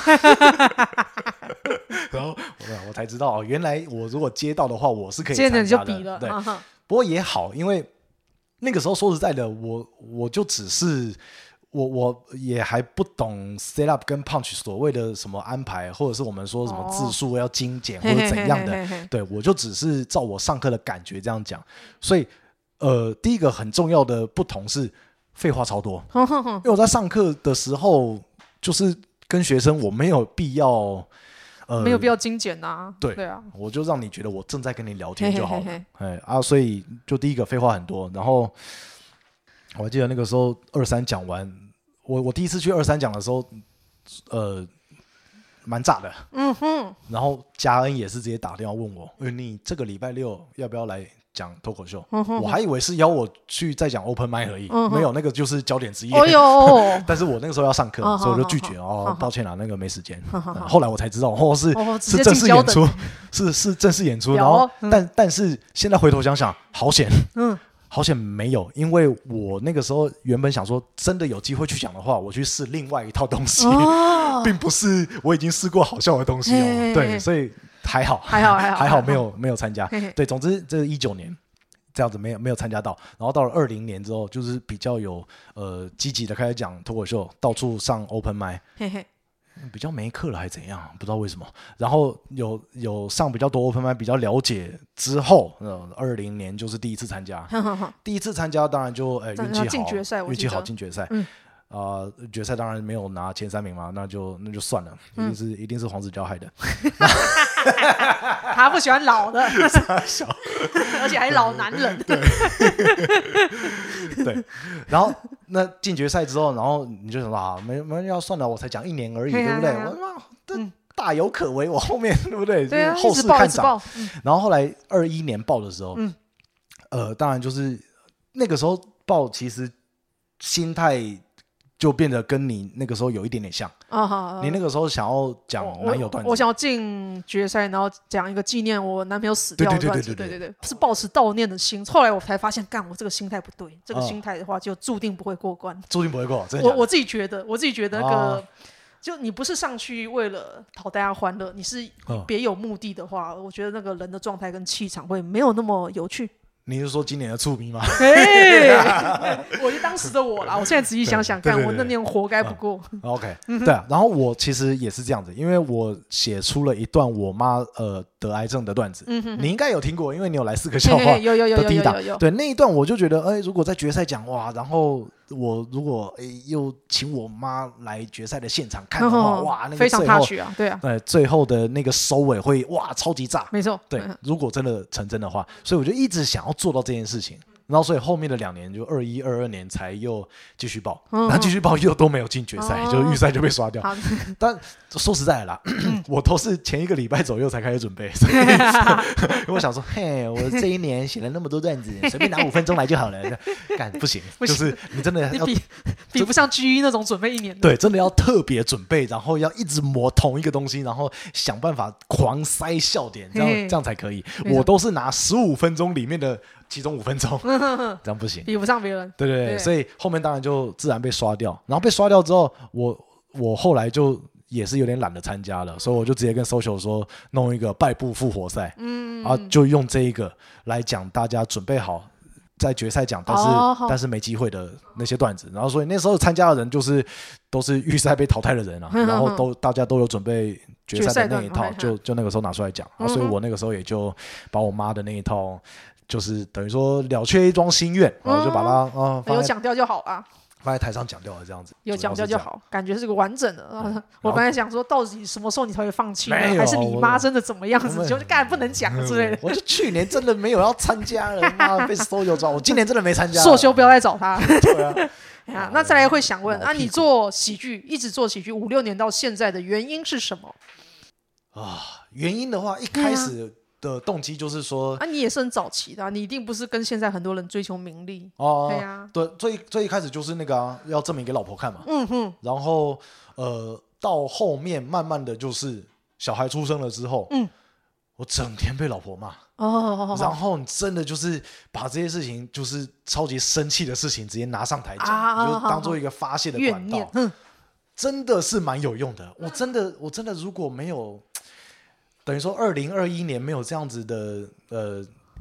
S2: 然後 我, 我才知道原來我如果接到的話我是可以參加的，接着就比了，對不過也好，因為那個時候說實在的，我我就只是我我也还不懂 set up 跟 punch 所谓的什么安排，或者是我们说什么字数要精简、哦、或者怎样的，嘿嘿嘿嘿对，我就只是照我上课的感觉这样讲。所以呃，第一个很重要的不同是废话超多，因为我在上课的时候就是跟学生我没有必要。呃、
S1: 没有必要精简啊，
S2: 对
S1: 对啊，
S2: 我就让你觉得我正在跟你聊天就好了，嘿嘿嘿嘿啊，所以就第一个废话很多，然后我还记得那个时候二三讲完，我我第一次去二三讲的时候，呃，蛮炸的，嗯哼，然后嘉恩也是直接打电话问我，欸、你这个礼拜六要不要来讲脱口秀、嗯？我还以为是邀我去再讲 open mic 而已、嗯，没有，那个就是焦点之一。哦呦，但是我那个时候要上课、哦，所以我就拒绝哦，哦抱歉啦，那个没时间、嗯。后来我才知道，哦是、哦、是正式演出，是是正式演出。然后，嗯、但但是现在回头想想，好险，嗯，好险没有，因为我那个时候原本想说，真的有机会去讲的话，我去试另外一套东西，哦、并不是我已经试过好笑的东西哦。嘿嘿嘿对，所以。还好，
S1: 还好，还好，
S2: 还好没有没有参加。对，总之这是一九年这样子没有没有参加到，然后到了二零年之后，就是比较有呃积极的开始讲脱口秀，到处上 open mic， 嘿嘿比较没课了还怎样，不知道为什么。然后有有上比较多 open mic， 比较了解之后，呃，二零年就是第一次参加，第一次参加当然就呃运气好，运气好进决赛。嗯啊、呃，决赛当然没有拿前三名嘛，那就那就算了，一定是、嗯、一定是黄子佼害的。
S1: 他不喜欢老的，而且还老男人。
S2: 对，对，然后那进决赛之后，然后你就想说啊，没没要算了，我才讲一年而已，对不对？我妈这大有可为，我后面对不对？
S1: 对啊，
S2: 后市看涨。
S1: 嗯、
S2: 然后后来二一年报的时候，嗯、呃，当然就是那个时候报，其实心态。就变得跟你那个时候有一点点像、uh, 你那个时候想要讲男友段子，
S1: 我, 我想要进决赛，然后讲一个纪念我男朋友死掉的段子，对对 对, 对, 对, 对, 对，是抱持悼念的心。后来我才发现，干我这个心态不对，这个心态的话就注定不会过关，
S2: 注定不会过。真的假的？
S1: 我我自己觉得，我自己觉得那个，啊、就你不是上去为了讨大家欢乐，你是别有目的的话，嗯、我觉得那个人的状态跟气场会没有那么有趣。
S2: 你是说今年的触迷吗？
S1: 我是当时的我啦，我现在仔细想想看，我那年活该不过。
S2: 嗯、OK， 对啊，然后我其实也是这样子，因为我写出了一段我妈呃得癌症的段子，嗯、你应该有听过，因为你有来四个笑话的第一档，对那一段我就觉得，哎，如果在决赛讲哇，然后我如果哎又请我妈来决赛的现场看的话，嗯、哇，那个
S1: 非常 touch 啊，对啊，
S2: 对，最后的那个收尾会哇超级炸，
S1: 没错，
S2: 对，嗯、如果真的成真的话，所以我就一直想要做到这件事情。然后所以后面的两年就二一二二年才又继续报，嗯、然后继续报又都没有进决赛，嗯、就是预赛就被刷掉。但说实在的啦，我都是前一个礼拜左右才开始准备，所以我想说，嘿，我这一年写了那么多段子，随便拿五分钟来就好了。干不行，不行，就是你真的要
S1: 比比不上 G 一那种准备一年的。
S2: 对，真的要特别准备，然后要一直磨同一个东西，然后想办法狂塞笑点，这样这样才可以。我都是拿十五分钟里面的其中五分钟。这样不行，
S1: 比不上别人。
S2: 对对 对, 对，所以后面当然就自然被刷掉。然后被刷掉之后，我我后来就也是有点懒得参加了，所以我就直接跟 social 说弄一个败部复活赛，嗯，然后就用这一个来讲大家准备好在决赛讲，但是、哦、但是没机会的那些段子。然后所以那时候参加的人就是都是预赛被淘汰的人啊，嗯、然后都大家都有准备决赛的那一套，就就那个时候拿出来讲。然后所以我那个时候也就把我妈的那一套。就是等于说了却一桩心愿，然后就把它、嗯
S1: 呃、有讲掉就好啊，
S2: 放在台上讲掉了这样子，
S1: 有讲掉就好，感觉是个完整的。嗯、我本来想说，到底什么时候你才会放弃呢？还是你妈真的怎么样子，就干不能讲之类的。
S2: 我就去年真的没有要参加了，妈被搜有抓，我今年真的没参加。
S1: 硕修不要再找他。对啊。啊，那再来会想问啊，你做喜剧一直做喜剧五六年到现在的原因是什么？
S2: 啊，原因的话，一开始的动机就是说，
S1: 啊，你也是很早期的、啊，你一定不是跟现在很多人追求名利
S2: 哦。对啊，对，最最一开始就是那个、啊、要证明给老婆看嘛。嗯哼。然后呃，到后面慢慢的就是小孩出生了之后，嗯，我整天被老婆骂。哦。然后你真的就是把这些事情，就是超级生气的事情，直接拿上台讲，啊、就当做一个发泄的管道。嗯。真的是蛮有用的。我真的，我真的如果没有。等于说，二零二一年没有这样子的呃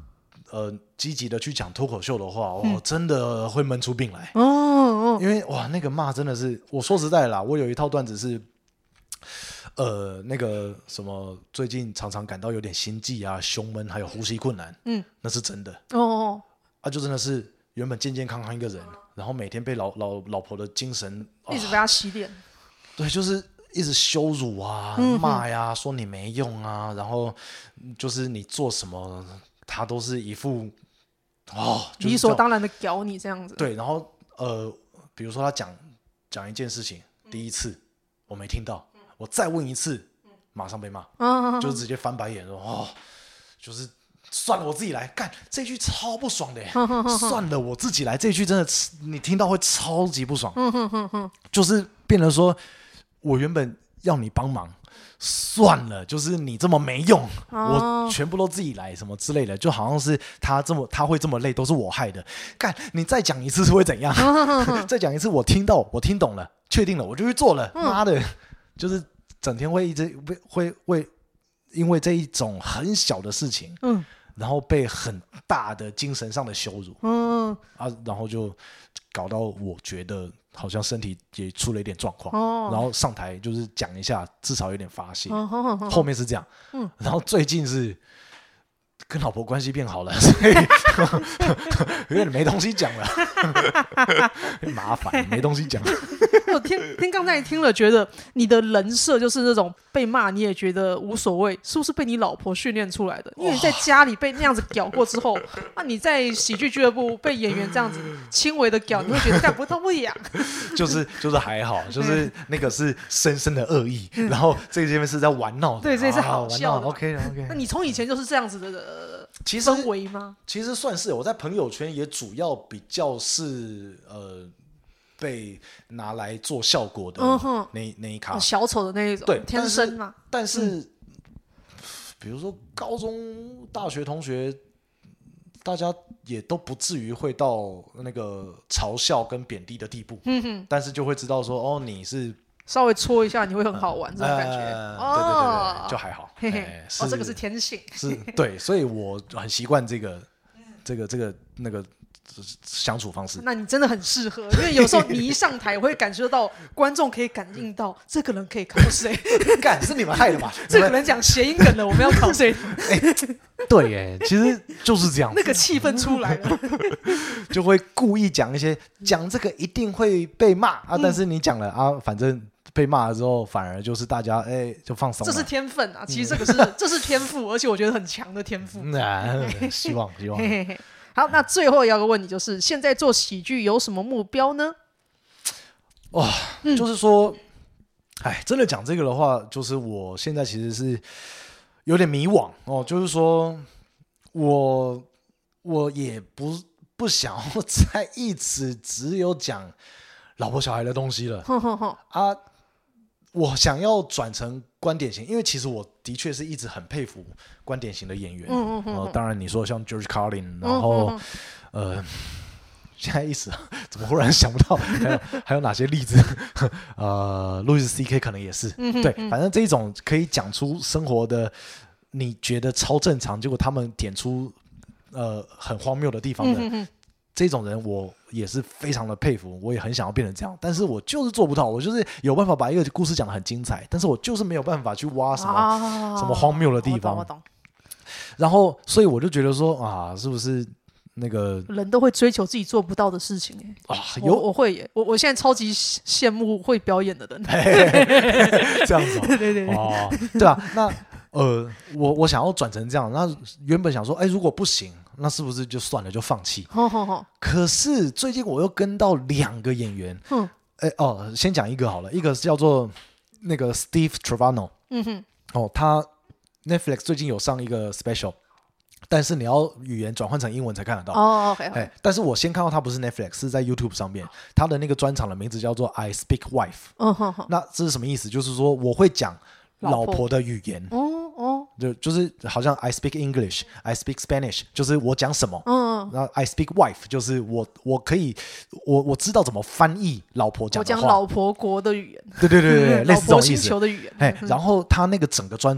S2: 呃积极的去讲脱口秀的话，哇，嗯、真的会闷出病来。
S1: 哦哦，
S2: 因为哇，那个骂真的是，我说实在啦，我有一套段子是。呃，那个什么，最近常常感到有点心悸啊、胸闷，还有呼吸困难，嗯，那是真的。哦哦，啊，就真的是原本健健康康一个人，然后每天被老老老婆的精神、
S1: 哦、一直被他洗脸，
S2: 对，就是一直羞辱啊、嗯、骂呀，说你没用啊，然后就是你做什么，他都是一副哦、就是、
S1: 理所当然的屌你这样子。
S2: 对，然后呃，比如说他讲讲一件事情，第一次我没听到。我再问一次，马上被骂，嗯、就是直接翻白眼说哦，就是算了，我自己来干。这句超不爽的，嗯、算了，我自己来。这句真的，你听到会超级不爽，嗯、就是变成说，我原本要你帮忙，算了，就是你这么没用，哦、我全部都自己来，什么之类的，就好像是他这么他会这么累，都是我害的。干，你再讲一次是会怎样？嗯、再讲一次，我听到，我听懂了，确定了，我就去做了。妈、嗯、的！就是整天会一直会会因为这一种很小的事情，嗯，然后被很大的精神上的羞辱，嗯啊，然后就搞到我觉得好像身体也出了一点状况，哦，然后上台就是讲一下，至少有点发泄，哦哦哦，后面是这样，嗯，然后最近是跟老婆关系变好了，所以有点没东西讲了，麻烦，没东西讲。
S1: 我听听刚才听了，觉得你的人设就是那种被骂你也觉得无所谓，是不是被你老婆训练出来的？因为你在家里被那样子屌过之后，那、啊、你在喜剧俱乐部被演员这样子轻微的屌，你会觉得干不痛不痒。
S2: 就是就是还好，就是那个是深深的恶意，嗯、然后这边是在玩闹的，
S1: 对，这是好笑的。
S2: 啊、OK OK。
S1: 那你从以前就是这样子的氛围吗？
S2: 其实算是，我在朋友圈也主要比较是呃。被拿来做效果的那、嗯、那一卡、
S1: 哦、小丑的那一种，
S2: 对，
S1: 天生嘛。
S2: 但是，但是嗯、比如说高中、大学同学，大家也都不至于会到那个嘲笑跟贬低的地步。嗯哼，但是就会知道说，哦，你是
S1: 稍微戳一下，你会很好玩、嗯、这种感觉。
S2: 呃、哦，对对对对，就还好。嘿嘿，
S1: 欸、哦，这个是天性。
S2: 是，对，所以我很习惯这个，这个，这个，那个。相处方式，
S1: 那你真的很适合，因为有时候你一上台，我会感受到观众可以感应到这个人可以考谁。
S2: 干是你们害的吧？
S1: 这个人讲谐音梗了，我们要考谁？
S2: 欸、对耶，其实就是这样，
S1: 那个气氛出来了，
S2: 就会故意讲一些讲这个一定会被骂啊，但是你讲了啊，反正被骂了之后，反而就是大家哎、欸、就放松了。
S1: 这是天分啊，其实这个是、嗯、这是天赋，而且我觉得很强的天赋。
S2: 嗯，希望希望。嘿嘿
S1: 好，那最后要个问题就是，现在做喜剧有什么目标呢？
S2: 哇、嗯，就是说，哎，真的讲这个的话，就是我现在其实是有点迷惘哦。就是说，我我也不不想要再一直只有讲老婆小孩的东西了呵呵呵啊。我想要转成观点型，因为其实我的确是一直很佩服观点型的演员。嗯嗯嗯、呃。当然你说像 George Carlin， 然后、嗯嗯、呃，现在一时怎么忽然想不到还有还有哪些例子？呃 ，Louis C K 可能也是。嗯嗯、对，反正这一种可以讲出生活的你觉得超正常，结果他们点出呃很荒谬的地方的。嗯嗯嗯这种人我也是非常的佩服，我也很想要变成这样，但是我就是做不到。我就是有办法把一个故事讲得很精彩，但是我就是没有办法去挖什么、啊、什么荒谬的地方。我懂，我懂。然后，所以我就觉得说啊，是不是那个
S1: 人都会追求自己做不到的事情、欸？啊，有我, 我会耶，我我现在超级羡慕会表演的人。
S2: 这样子、哦，对对对，哦，对啊，那呃，我我想要转成这样，那原本想说，哎，如果不行。那是不是就算了，就放弃？好好好。可是最近我又跟到两个演员，嗯，哎哦，先讲一个好了，一个是叫做那个 Steve Trevano， 嗯哼，哦，他 Netflix 最近有上一个 special， 但是你要语言转换成英文才看得到。哦 ，OK， 哎，但是我先看到他不是 Netflix， 是在 YouTube 上面，他的那个专场的名字叫做 I Speak Wife， 嗯哼哼，那这是什么意思？就是说我会讲老婆的语言。哦哦，就就是好像 I speak English, I speak Spanish， 就是我讲什么，嗯，然后 I speak wife， 就是我我可以我我知道怎么翻译老婆讲的话，
S1: 我讲老婆国的语言，
S2: 对对对对，类似这种意思，
S1: 老婆星球的语言。
S2: 哎、嗯，然后他那个整个专场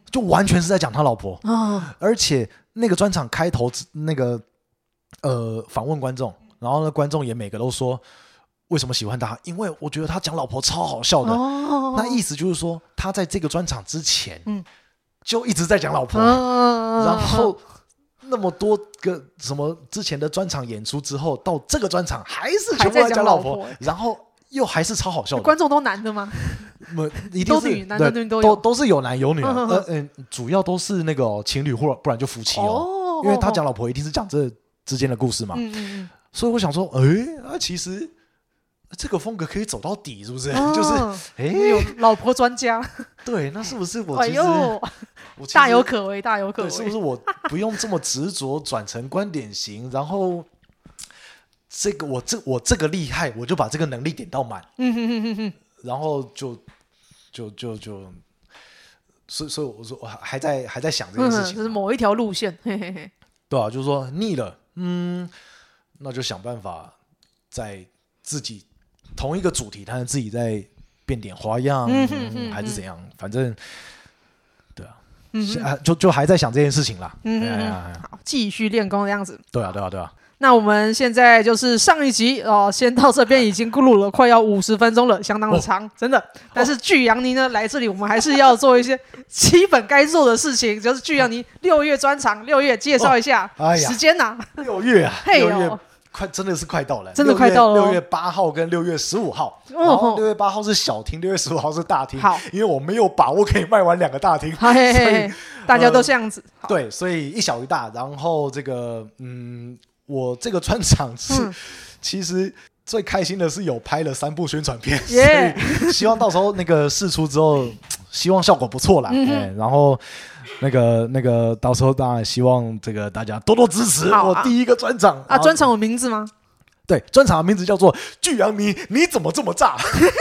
S2: 就完全是在讲他老婆，
S1: 哦，
S2: 而且那个专场开头那个呃访问观众，然后呢观众也每个都说为什么喜欢他，因为我觉得他讲老婆超好笑的。
S1: 哦，
S2: 那意思就是说他在这个专场之前，
S1: 嗯，
S2: 就一直在讲老婆，
S1: 嗯，
S2: 然后那么多个什么之前的专场演出之后，到这个专场还是全部在讲老婆，
S1: 还在讲老婆
S2: 然后又还是超好笑的。
S1: 观众都男的吗？
S2: 不，一定是
S1: 都女男的女都有
S2: 都都是有男有女啊，
S1: 嗯
S2: 呃嗯，主要都是那个、哦、情侣或不然就夫妻哦，
S1: 哦，
S2: 因为他讲老婆一定是讲这之间的故事嘛，
S1: 嗯嗯嗯，
S2: 所以我想说，哎，啊，其实这个风格可以走到底，是不是？
S1: 哦
S2: 就是哎，
S1: 有老婆专家，
S2: 对，那是不是我其实、
S1: 哎呦，
S2: 我其实
S1: 大有可为，大有可为，
S2: 对，是不是我不用这么执着转成观点型，然后这个我这我这个厉害，我就把这个能力点到满，
S1: 嗯哼哼哼哼，
S2: 然后就就就就，所以所以我说我还还在还在想这件事
S1: 嗯，
S2: 情，
S1: 这是某一条路线，嘿嘿嘿，
S2: 对啊，就是说腻了，嗯，那就想办法在自己同一个主题，但是自己再变点花样，
S1: 嗯哼哼哼
S2: 还是怎样，反正对啊，
S1: 嗯哼
S2: 啊就就还在想这件事情啦，
S1: 嗯哼
S2: 哎呀哎呀
S1: 哼，好，继续练功的样子。
S2: 对啊对啊对啊，
S1: 那我们现在就是上一集哦，先到这边已经录了快要五十分钟了，相当的长，真的。但是巨阳尼呢来这里，我们还是要做一些基本该做的事情，就是巨阳尼六月专场，六月介绍一下、
S2: 哦哎呀
S1: 时间呐、
S2: 六月啊，
S1: 嘿
S2: 六月
S1: 哦，
S2: 快真的是快到了，
S1: 真的快到了哦
S2: 六月八号跟六月十五号，
S1: 哦
S2: 然后六月八号是小厅，六月十五号是大厅。
S1: 好，
S2: 因为我没有把握可以卖完两个大厅，
S1: 嘿嘿
S2: 所以
S1: 嘿，大家都这样子。好，
S2: 对，所以一小一大。然后这个，嗯，我这个专场是、
S1: 嗯
S2: 其实最开心的是有拍了三部宣传片，
S1: 耶
S2: 所以希望到时候那个释出之后，希望效果不错啦。
S1: 嗯哼
S2: 哎然后那个那个到时候当然希望这个大家多多支持
S1: 好啊
S2: 我第一个专场
S1: 啊，专场有名字吗？
S2: 对，专场的名字叫做《巨阳你你怎么这么炸》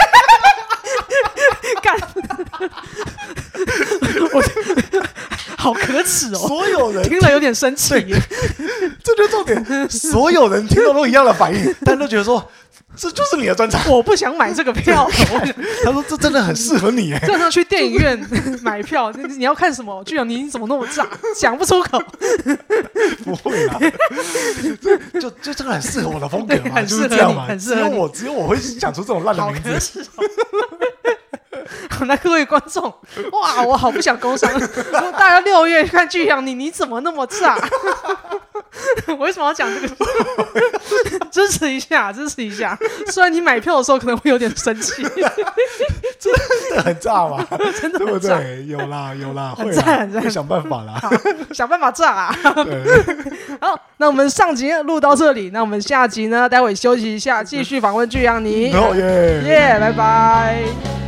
S1: 干，我好可耻哦，
S2: 所有人
S1: 听了有点生气耶。
S2: 这就是重点，所有人听到都一样的反应，但都觉得说这就是你的专场。
S1: 我不想买这个票，
S2: 他说这真的很适合你耶，
S1: 就像去电影院买票，你你要看什么？巨阳你怎么那么炸？讲不出口。
S2: 不会啦，这就就这个很适合我的风格嘛，
S1: 很适合
S2: 就是这样嘛。
S1: 你很适合你
S2: 只有我只有我会讲出这种烂的
S1: 好
S2: 名字。
S1: 可耻哦！那各位观众，哇，我好不想工商。大家六月看巨阳，你你怎么那么炸？我为什么要讲这个？支持一下，支持一下。虽然你买票的时候可能会有点生气，
S2: 真的很炸嘛，
S1: 真的
S2: 对不
S1: 很炸，
S2: 对？有啦有啦，
S1: 很
S2: 会啦，
S1: 赞很赞
S2: 会想办法啦。
S1: 好，想办法炸啊！
S2: 对，
S1: 好，那我们上集录到这里，那我们下集呢，待会休息一下，继续访问巨阳你。
S2: 然后耶。
S1: 耶，拜拜。